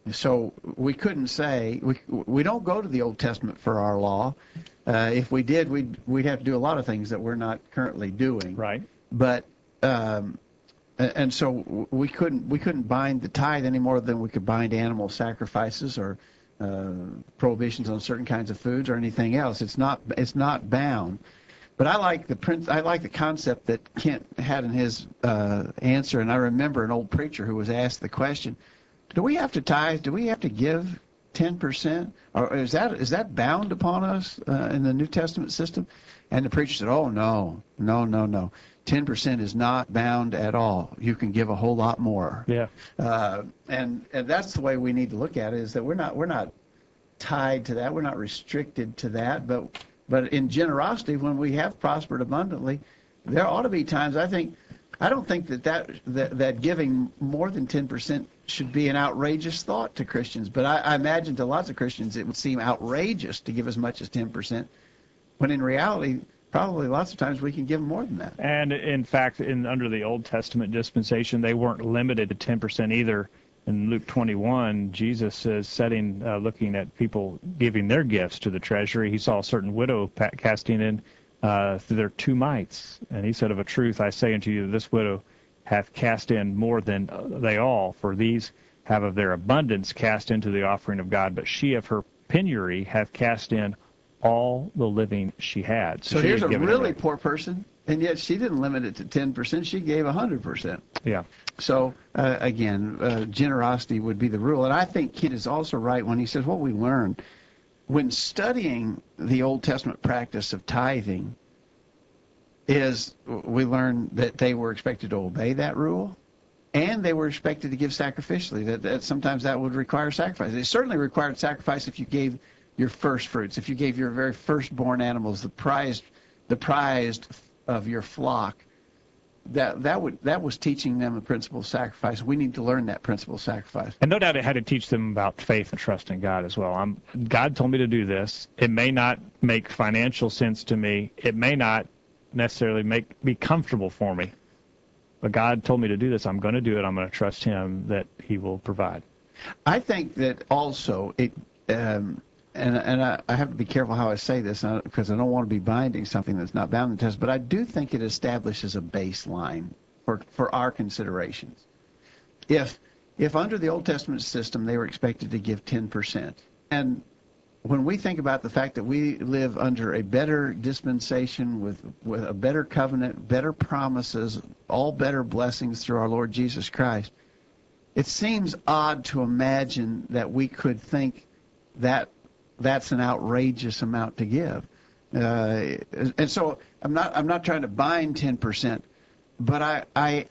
So we couldn't say, we, we don't go to the Old Testament for our law. Uh, if we did, we'd, we'd have to do a lot of things that we're not currently doing. Right. But, um, and so we couldn't, we couldn't bind the tithe any more than we could bind animal sacrifices or uh, prohibitions on certain kinds of foods or anything else. It's not, it's not bound. But I like the print, I like the concept that Kent had in his uh, answer, and I remember an old preacher who was asked the question, do we have to tithe? Do we have to give ten percent? Or is that is that bound upon us uh, in the New Testament system? And the preacher said, oh, no, no, no, no. ten percent is not bound at all. You can give a whole lot more. Yeah. Uh, and and that's the way we need to look at it, is that we're not we're not tied to that. We're not restricted to that. But but in generosity, when we have prospered abundantly, there ought to be times, I think, I don't think that that, that, that giving more than ten percent should be an outrageous thought to Christians. But I, I imagine to lots of Christians it would seem outrageous to give as much as ten percent, when in reality, probably lots of times we can give more than that. And in fact, in under the Old Testament dispensation, they weren't limited to ten percent either. In Luke twenty-one, Jesus is setting, uh, looking at people giving their gifts to the treasury. He saw a certain widow casting in uh, their two mites. And he said, of a truth, I say unto you, this widow hath cast in more than they all. For these have of their abundance cast into the offering of God, but she of her penury hath cast in all the living she had. So she here's had a given really away. poor person, and yet she didn't limit it to ten percent. She gave one hundred percent. Yeah. So, uh, again, uh, generosity would be the rule. And I think Kent is also right when he says what we learned when studying the Old Testament practice of tithing is we learned that they were expected to obey that rule, and they were expected to give sacrificially, that, that sometimes that would require sacrifice. It certainly required sacrifice if you gave your first fruits, if you gave your very firstborn animals, the prized, the prized of your flock. That that would that was teaching them the principle of sacrifice. We need to learn that principle of sacrifice. And no doubt it had to teach them about faith and trust in God as well. I'm, God told me to do this. It may not make financial sense to me. It may not necessarily make be comfortable for me. But God told me to do this. I'm going to do it. I'm going to trust Him that He will provide. I think that also it, um, and and I, I have to be careful how I say this because I don't want to be binding something that's not bound in the test. But I do think it establishes a baseline for for our considerations. If if under the Old Testament system they were expected to give ten percent, and when we think about the fact that we live under a better dispensation with, with a better covenant, better promises, all better blessings through our Lord Jesus Christ, it seems odd to imagine that we could think that that's an outrageous amount to give. Uh, and so I'm not I'm not trying to bind ten percent, but I, I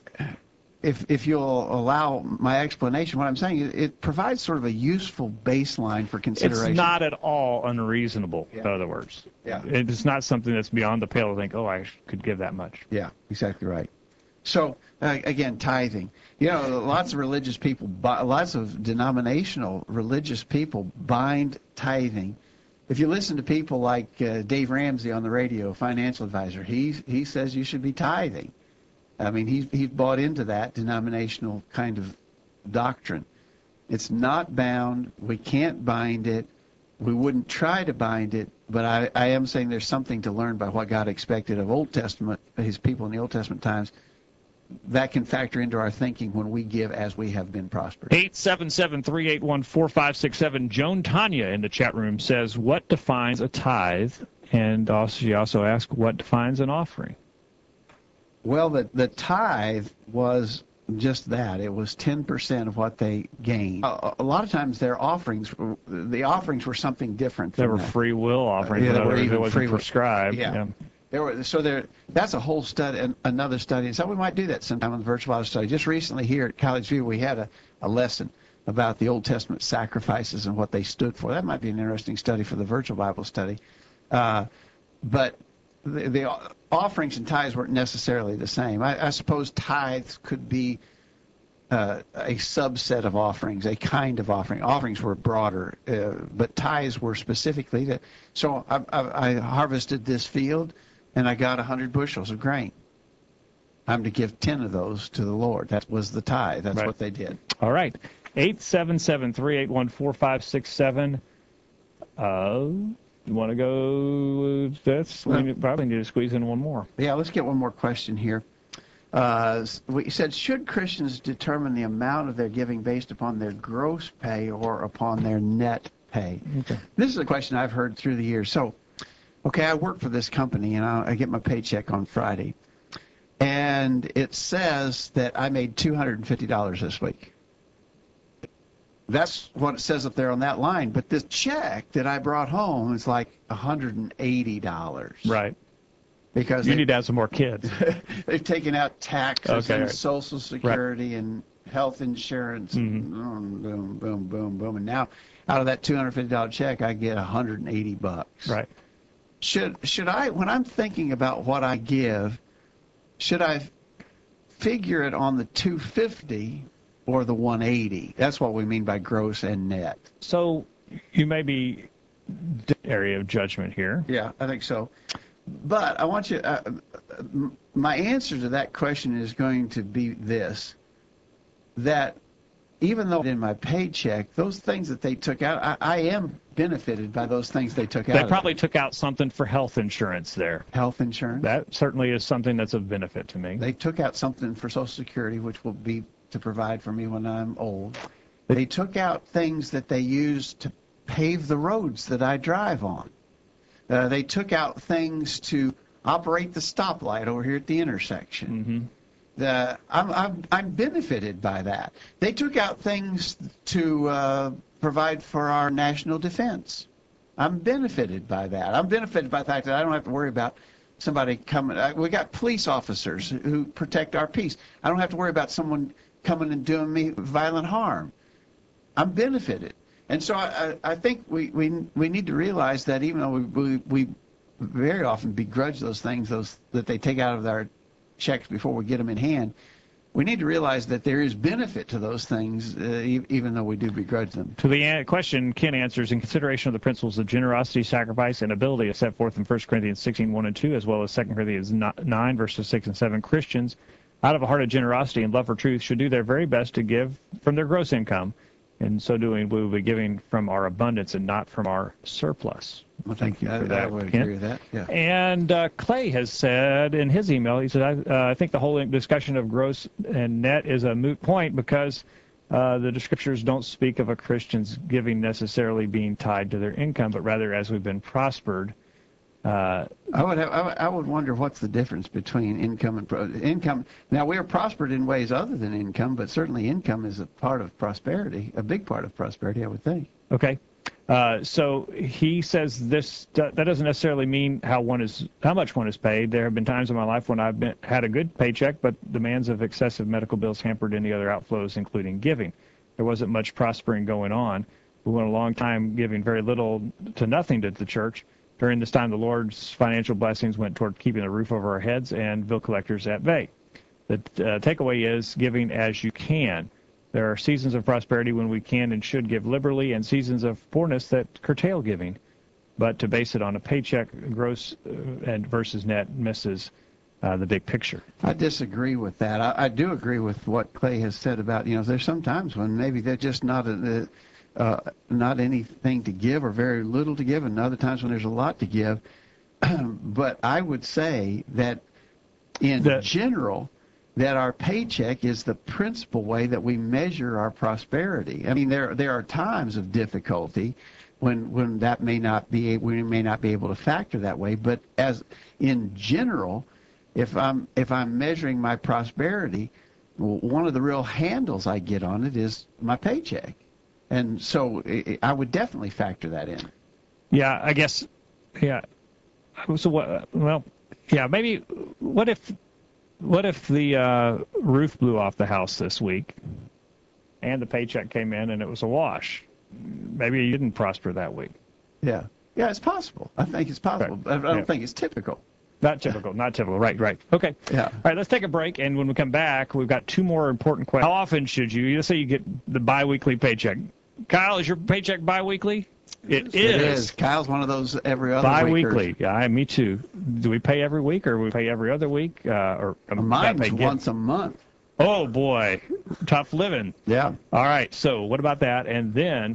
if if you'll allow my explanation, what I'm saying is it provides sort of a useful baseline for consideration. It's not at all unreasonable, Yeah. in other words. Yeah. It's not something that's beyond the pale to think, oh, I could give that much. Yeah, exactly right. So, uh, again, tithing. You know, lots of religious people, lots of denominational religious people bind tithing. If you listen to people like uh, Dave Ramsey on the radio, financial advisor, he, he says you should be tithing. I mean, he's, he's bought into that denominational kind of doctrine. It's not bound. We can't bind it. We wouldn't try to bind it, but I, I am saying there's something to learn by what God expected of Old Testament, his people in the Old Testament times. That can factor into our thinking when we give as we have been prospered. eight seven seven, three eight one, four five six seven. Joan Tanya in the chat room says, what defines a tithe? And also, she also asked, what defines an offering? Well, the, the tithe was just that. It was ten percent of what they gained. A, a lot of times their offerings, the offerings were something different. They from were that. free will offerings. Yeah, they in other were words, even it wasn't free will. prescribed. Yeah. Yeah. There were, so there, that's a whole study, an- another study. So we might do that sometime in the virtual Bible study. Just recently here at College View, we had a, a lesson about the Old Testament sacrifices and what they stood for. That might be an interesting study for the virtual Bible study. Uh, but the, the offerings and tithes weren't necessarily the same. I, I suppose tithes could be uh, a subset of offerings, a kind of offering. Offerings were broader, uh, but tithes were specifically to. So I, I, I harvested this field, and I got one hundred bushels of grain. I'm to give ten of those to the Lord. That was the tithe. That's Right. what they did. All right. eight seven seven, three eight one, four five six seven. Uh, you want to go with this? We need- probably need to squeeze in one more. Yeah, let's get one more question here. Uh, we said, should Christians determine the amount of their giving based upon their gross pay or upon their net pay? Okay. This is a question I've heard through the years. So, okay, I work for this company, and I, I get my paycheck on Friday. And it says that I made two hundred fifty dollars this week. That's what it says up there on that line. But this check that I brought home is like one hundred eighty dollars. Right. Because You they, need to have some more kids. they've taken out taxes Okay, and right. Social Security and health insurance. Mhm. And boom, boom, boom, boom, boom. And now out of that two hundred fifty dollars check, I get one hundred eighty bucks. Right. Should should I, when I'm thinking about what I give, should I figure it on the two hundred fifty or the one hundred eighty? That's what we mean by gross and net. So you may be area of judgment here. Yeah, I think so. But I want you, uh, my answer to that question is going to be this, that even though in my paycheck, those things that they took out, I, I am benefited by those things they took out. They of probably it. took out something for health insurance there. Health insurance. That certainly is something that's of benefit to me. They took out something for Social Security, which will be to provide for me when I'm old. They took out things that they used to pave the roads that I drive on. Uh, they took out things to operate the stoplight over here at the intersection. Mm-hmm. The, I'm, I'm, I'm benefited by that. They took out things to uh, provide for our national defense. I'm benefited by that. I'm benefited by the fact that I don't have to worry about somebody coming. I, we got police officers who protect our peace. I don't have to worry about someone coming and doing me violent harm. I'm benefited. And so I, I think we, we, we need to realize that even though we, we, we very often begrudge those things, those that they take out of our checks before we get them in hand, we need to realize that there is benefit to those things, uh, e- even though we do begrudge them. To the an- question, Ken answers, in consideration of the principles of generosity, sacrifice, and ability as set forth in First Corinthians sixteen, one and two, as well as Second Corinthians nine, verses six and seven, Christians, out of a heart of generosity and love for truth, should do their very best to give from their gross income. In so doing, we will be giving from our abundance and not from our surplus. Well, thank you. for I, that, I would Ken. agree with that. Yeah. And uh, Clay has said in his email, he said, I, uh, I think the whole discussion of gross and net is a moot point because uh, the scriptures don't speak of a Christian's giving necessarily being tied to their income, but rather as we've been prospered. Uh, I would have, I would, I would wonder what's the difference between income and pro- income. Now, we are prospered in ways other than income, but certainly income is a part of prosperity, a big part of prosperity, I would think. okay. Uh, so he says this, that doesn't necessarily mean how one is, how much one is paid. There have been times in my life when I've been, had a good paycheck, but demands of excessive medical bills hampered any other outflows, including giving. There wasn't much prospering going on. We went a long time giving very little to nothing to the church. During this time, the Lord's financial blessings went toward keeping the roof over our heads and bill collectors at bay. The uh, takeaway is giving as you can. There are seasons of prosperity when we can and should give liberally, and seasons of poorness that curtail giving. But to base it on a paycheck, gross uh, and versus net, misses uh, the big picture. I disagree with that. I, I do agree with what Clay has said about, you know, there's some times when maybe they're just not a, uh, not anything to give or very little to give, and other times when there's a lot to give. But I would say that in The- general, that our paycheck is the principal way that we measure our prosperity. I mean, there there are times of difficulty when when that may not be we may not be able to factor that way. But as in general, if I'm if I'm measuring my prosperity, one of the real handles I get on it is my paycheck, and so I would definitely factor that in. Yeah, I guess. Yeah. So what? Well, yeah. Maybe. What if? What if the uh, roof blew off the house this week, and the paycheck came in and it was a wash? Maybe you didn't prosper that week. Yeah, yeah, it's possible. I think it's possible, Right. but I don't Yeah. think it's typical. Not typical. Not typical. Right. Right. Okay. Yeah. All right. Let's take a break, and when we come back, we've got two more important questions. How often should you? Let's say you get the biweekly paycheck. Kyle, is your paycheck biweekly? It is. It is. Kyle's one of those every other Bi-weekly. Yeah, I, me too. Do we pay every week, or we pay every other week? Uh, or um, Mine's gotta pay once a month. Oh boy, tough living. Yeah. All right. So what about that? And then,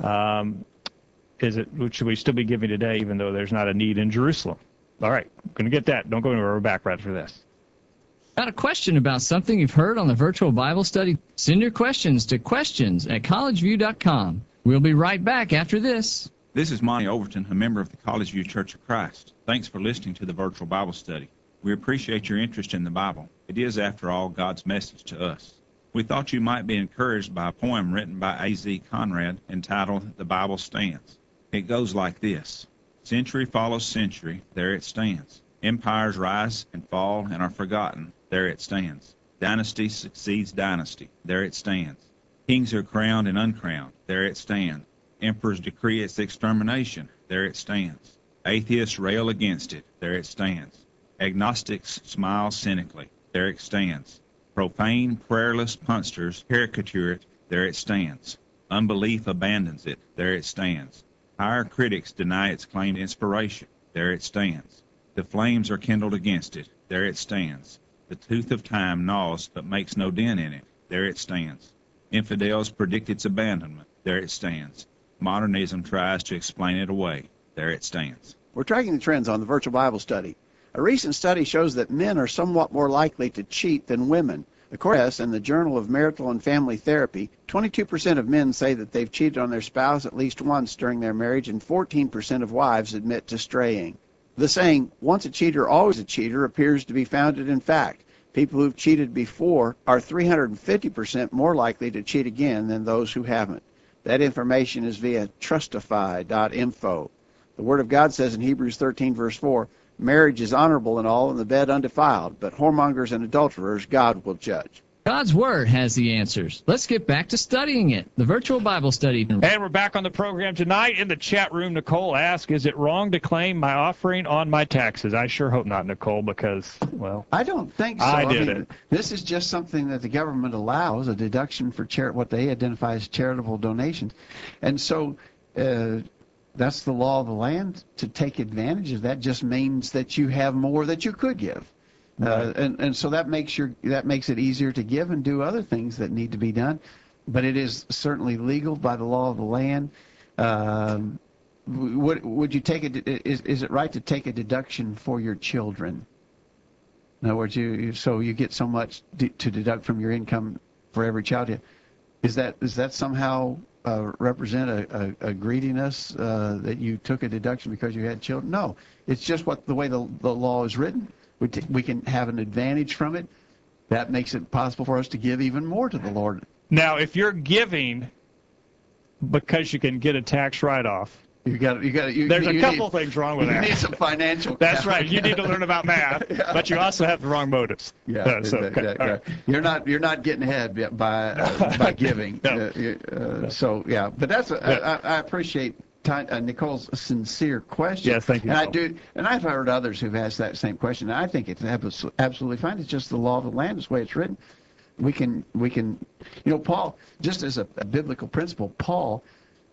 um, is it should we still be giving today, even though there's not a need in Jerusalem? All right, going to get that. Don't go anywhere. We're back right after this. Got a question about something you've heard on the virtual Bible study? Send your questions to questions at college view dot com. We'll be right back after this. This is Monty Overton, a member of the College View Church of Christ. Thanks for listening to the virtual Bible study. We appreciate your interest in the Bible. It is, after all, God's message to us. We thought you might be encouraged by a poem written by A Z Conrad entitled The Bible Stands. It goes like this. Century follows century, there it stands. Empires rise and fall and are forgotten, there it stands. Dynasty succeeds dynasty, there it stands. Kings are crowned and uncrowned, there it stands. Emperors decree its extermination, there it stands. Atheists rail against it, there it stands. Agnostics smile cynically, there it stands. Profane, prayerless punsters caricature it, there it stands. Unbelief abandons it, there it stands. Higher critics deny its claimed inspiration, there it stands. The flames are kindled against it, there it stands. The tooth of time gnaws but makes no dent in it, there it stands. Infidels predict its abandonment, there it stands. Modernism tries to explain it away, there it stands. We're tracking the trends on the virtual Bible study. A recent study shows that men are somewhat more likely to cheat than women. According to us and the Journal of Marital and Family Therapy, twenty-two percent of men say that they've cheated on their spouse at least once during their marriage, and fourteen percent of wives admit to straying. The saying, once a cheater, always a cheater, appears to be founded in fact. People who've cheated before are three hundred fifty percent more likely to cheat again than those who haven't. That information is via trustify dot info. The Word of God says in Hebrews thirteen, verse four, marriage is honorable and all, and the bed undefiled, but whoremongers and adulterers God will judge. God's Word has the answers. Let's get back to studying it. The Virtual Bible Study. And we're back on the program tonight. In the chat room, Nicole asked, is it wrong to claim my offering on my taxes? I sure hope not, Nicole, because, well, I don't think so. I did mean, it. This is just something that the government allows, a deduction for chari- what they identify as charitable donations. And so uh, that's the law of the land. To take advantage of that just means that you have more that you could give. Uh, Right. and, and so that makes your that makes it easier to give and do other things that need to be done. But it is certainly legal by the law of the land. Um, would, would you take a, is, is it right to take a deduction for your children? In other words, you, you so you get so much de- to deduct from your income for every child. You, is that is that somehow uh, represent a, a, a greediness uh, that you took a deduction because you had children? No, it's just what the way the, the law is written. We, t- we can have an advantage from it. That makes it possible for us to give even more to the Lord. now, if you're giving because you can get a tax write-off, You got you got you. there's you a need- couple things wrong with You that. need some financial. That's right. You need to learn about math, Yeah. but you also have the wrong motives. Yeah, Uh, so, exactly, okay, all right. yeah. You're not you're not getting ahead by- by uh, by giving. No. Uh, you- uh, so yeah, but that's a, Yeah. I, I appreciate Ty, uh, Nicole's sincere question. Yes, thank you, And I Nicole. do, and I've heard others who've asked that same question. And I think it's abso- absolutely fine. It's just the law of the land, is the way it's written. We can we can, you know, Paul, just as a, a biblical principle, Paul.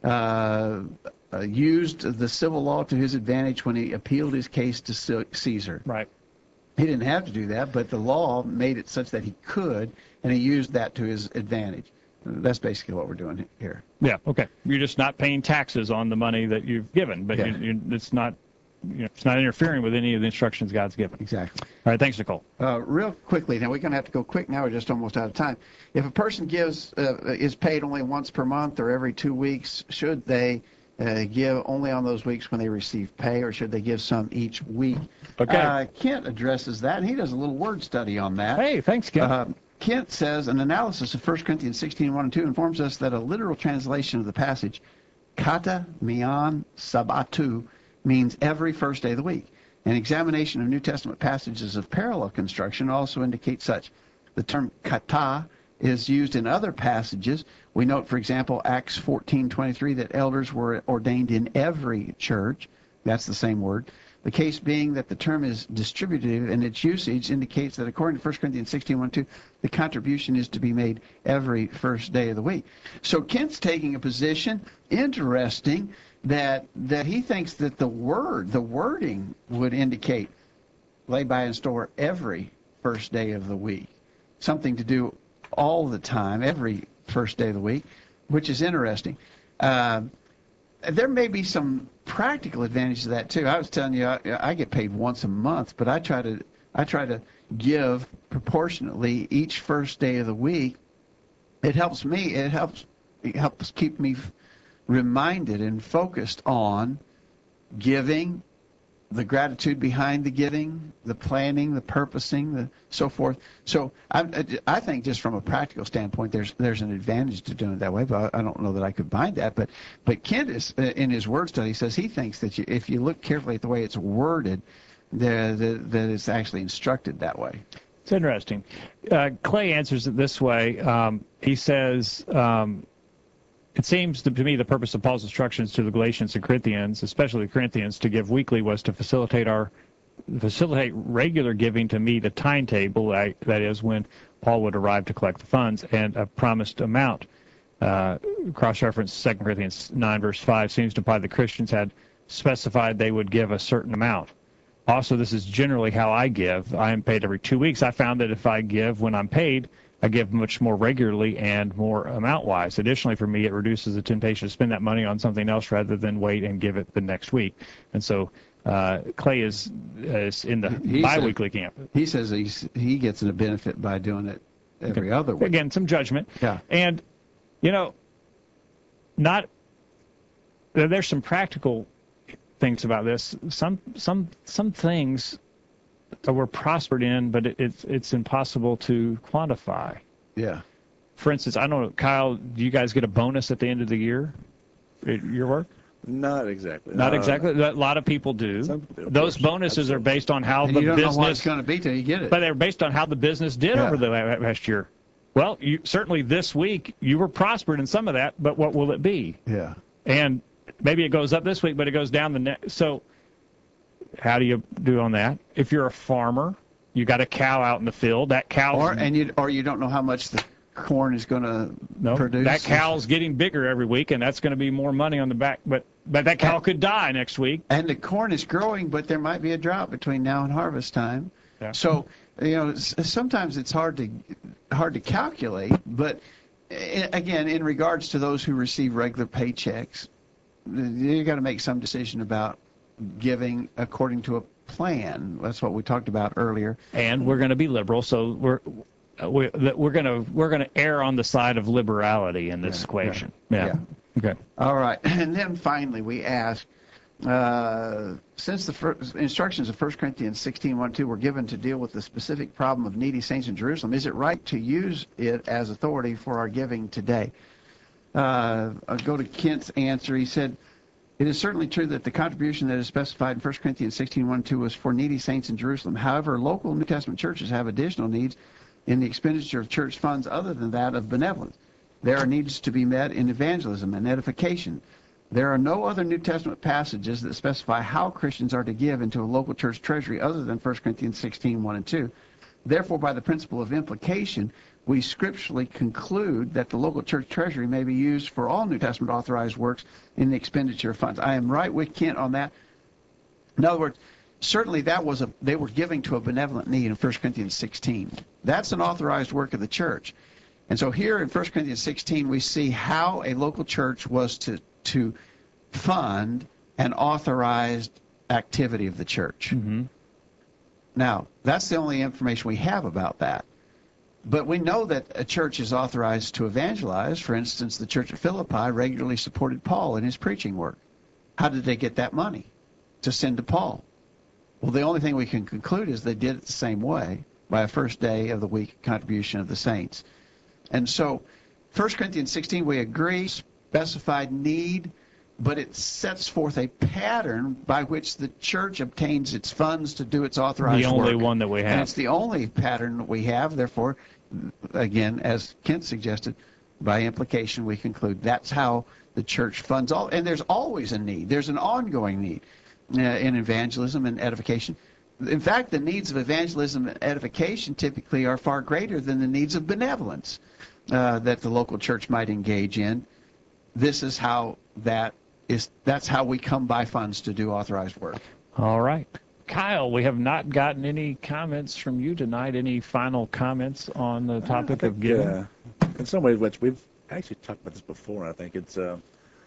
Uh, uh, used the civil law to his advantage when he appealed his case to Caesar. Right. He didn't have to do that, but the law made it such that he could, and he used that to his advantage. That's basically what we're doing here. Yeah. Okay. You're just not paying taxes on the money that you've given, but Yeah. you, you, it's not, you know, it's not interfering with any of the instructions God's given. Exactly. All right. Thanks, Nicole. Uh, real quickly, now we're going to have to go quick now. We're just almost out of time. If a person gives uh, is paid only once per month or every two weeks, should they uh, give only on those weeks when they receive pay, or should they give some each week? Okay. Uh, Kent addresses that, and he does a little word study on that. Hey, thanks, Ken. Uh, Kent says an analysis of First Corinthians sixteen, one and two informs us that a literal translation of the passage, kata mian sabatu, means every first day of the week. An examination of New Testament passages of parallel construction also indicates such. The term kata is used in other passages. We note, for example, Acts fourteen twenty-three, that elders were ordained in every church. That's the same word. The case being that the term is distributive, and its usage indicates that according to First Corinthians sixteen, one, two, the contribution is to be made every first day of the week. So Kent's taking a position, interesting, that that he thinks that the word, the wording would indicate lay by and store every first day of the week. Something to do all the time, every first day of the week, which is interesting. Uh, there may be some practical advantages to that too. I was telling you, I, I get paid once a month, but I try to I try to give proportionately each first day of the week. It helps me. It helps it helps keep me reminded and focused on giving, the gratitude behind the giving, the planning, the purposing, the so forth. So I, I think just from a practical standpoint, there's there's an advantage to doing it that way. But I don't know that I could bind that. But but Kent is in his word study says he thinks that you, if you look carefully at the way it's worded, the, the, that it's actually instructed that way. It's interesting. Uh, Clay answers it this way. Um, he says, um, it seems to me the purpose of Paul's instructions to the Galatians and Corinthians, especially the Corinthians, to give weekly was to facilitate our facilitate regular giving to meet a timetable, that is, when Paul would arrive to collect the funds, and a promised amount. Uh, cross-reference Second Corinthians nine, verse five, seems to imply the Christians had specified they would give a certain amount. Also, this is generally how I give. I am paid every two weeks. I found that if I give when I'm paid, I give much more regularly and more amount-wise. Additionally, for me, it reduces the temptation to spend that money on something else rather than wait and give it the next week. And so uh, Clay is, is in the He biweekly camp. He says he's, he gets a benefit by doing it every Okay. other week. Again, some judgment. Yeah. And, you know, not there- there's some practical things about this. Some some some things that we're prospered in, but it, it's it's impossible to quantify. Yeah. For instance, I don't know, Kyle, do you guys get a bonus at the end of the year at your work? Not exactly. Not No, exactly. no. A lot of people do. Some people do, of Those course. bonuses are Absolutely. based on how And the you don't know what it's business, going to be till you get it. but they're based on how the business did Yeah. over the la- last year. Well, you certainly this week you were prospered in some of that, but what will it be? Yeah. And maybe it goes up this week, but it goes down the next. So how do you do on that? If you're a farmer, you got a cow out in the field. That cow, Or and you or you don't know how much the corn is going to no, produce. that cow's getting bigger every week, and that's going to be more money on the back. But but that cow could die next week. And the corn is growing, but there might be a drought between now and harvest time. Yeah. So, you know, s- sometimes it's hard to hard to calculate. But i- again, in regards to those who receive regular paychecks, you got to make some decision about giving according to a plan. That's what we talked about earlier. And we're going to be liberal, so we're we're we're going to we're going to err on the side of liberality in this Yeah, equation. yeah, Yeah. Okay. All right. And then finally, we ask, uh, since the first instructions of First Corinthians sixteen, one, two were given to deal with the specific problem of needy saints in Jerusalem, is it right to use it as authority for our giving today? Uh, I'll go to Kent's answer. He said, it is certainly true that the contribution that is specified in First Corinthians sixteen, one, two was for needy saints in Jerusalem. However, local New Testament churches have additional needs in the expenditure of church funds other than that of benevolence. There are needs to be met in evangelism and edification. There are no other New Testament passages that specify how Christians are to give into a local church treasury other than First Corinthians sixteen, one and two. Therefore, by the principle of implication, we scripturally conclude that the local church treasury may be used for all New Testament authorized works in the expenditure of funds. I am right with Kent on that. In other words, certainly that was a they were giving to a benevolent need in First Corinthians sixteen. That's an authorized work of the church. And so here in First Corinthians sixteen, we see how a local church was to, to fund an authorized activity of the church. Mm-hmm. Now, that's the only information we have about that. But we know that a church is authorized to evangelize. For instance, the church at Philippi regularly supported Paul in his preaching work. How did they get that money to send to Paul? Well, the only thing we can conclude is they did it the same way, by a first day of the week contribution of the saints. And so, First Corinthians sixteen, we agree, specified need, but it sets forth a pattern by which the church obtains its funds to do its authorized The work. only one that we And have. it's the only pattern that we have. Therefore, again, as Kent suggested, by implication, we conclude that's how the church funds all. And there's always a need. There's an ongoing need uh, in evangelism and edification. In fact, the needs of evangelism and edification typically are far greater than the needs of benevolence uh, that the local church might engage in. This is how that is. That's how we come by funds to do authorized work. All right. Kyle, we have not gotten any comments from you tonight. Any final comments on the topic I of think, giving? Uh, in some ways, which we've actually talked about this before, I think it's uh,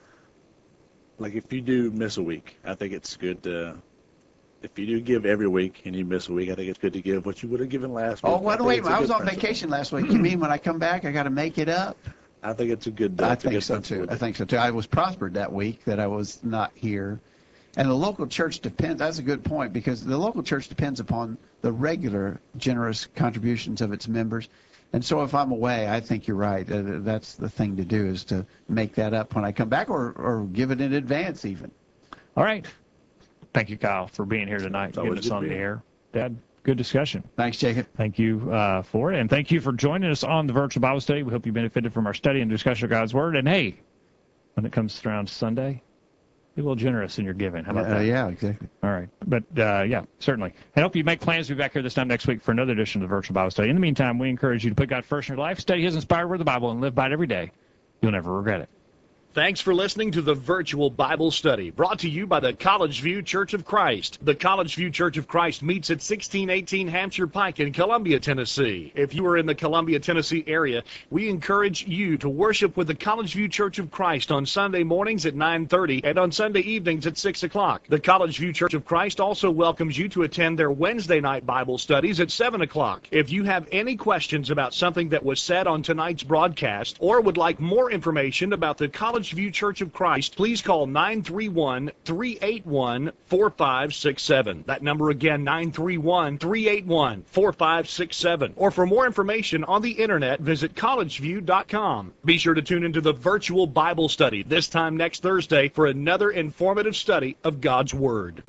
like if you do miss a week, I think it's good to, if you do give every week and you miss a week, I think it's good to give what you would have given last week. Oh, wait, I think wait. it's a I was good on principle. vacation last week. You mean when I come back, I got to make it up? I think it's a good. Uh, I it's a think good so principle too. to I do. think so too. I was prospered that week that I was not here. And the local church depends, that's a good point, because the local church depends upon the regular generous contributions of its members. And so if I'm away, I think you're right. Uh, that's the thing to do, is to make that up when I come back, or, or give it in advance even. All right. Thank you, Kyle, for being here tonight, It's getting always us good to on be the here. air. Dad, good discussion. Thanks, Jacob. Thank you uh, for it, and thank you for joining us on the virtual Bible study. We hope you benefited from our study and discussion of God's Word. And hey, when it comes around Sunday, be a little generous in your giving. How about Uh, that? yeah, exactly. All right. But, uh, yeah, certainly. I hope you make plans to be back here this time next week for another edition of the virtual Bible study. In the meantime, we encourage you to put God first in your life, study His inspired Word of the Bible, and live by it every day. You'll never regret it. Thanks for listening to the Virtual Bible Study, brought to you by the College View Church of Christ. The College View Church of Christ meets at sixteen eighteen Hampshire Pike in Columbia, Tennessee. If you are in the Columbia, Tennessee area, we encourage you to worship with the College View Church of Christ on Sunday mornings at nine thirty and on Sunday evenings at six o'clock. The College View Church of Christ also welcomes you to attend their Wednesday night Bible studies at seven o'clock. If you have any questions about something that was said on tonight's broadcast or would like more information about the College View Church of Christ, please call nine three one, three eight one, four five six seven. That number again, nine three one, three eight one, four five six seven. Or for more information on the internet, visit college view dot com. Be sure to tune into the Virtual Bible Study this time next Thursday for another informative study of God's Word.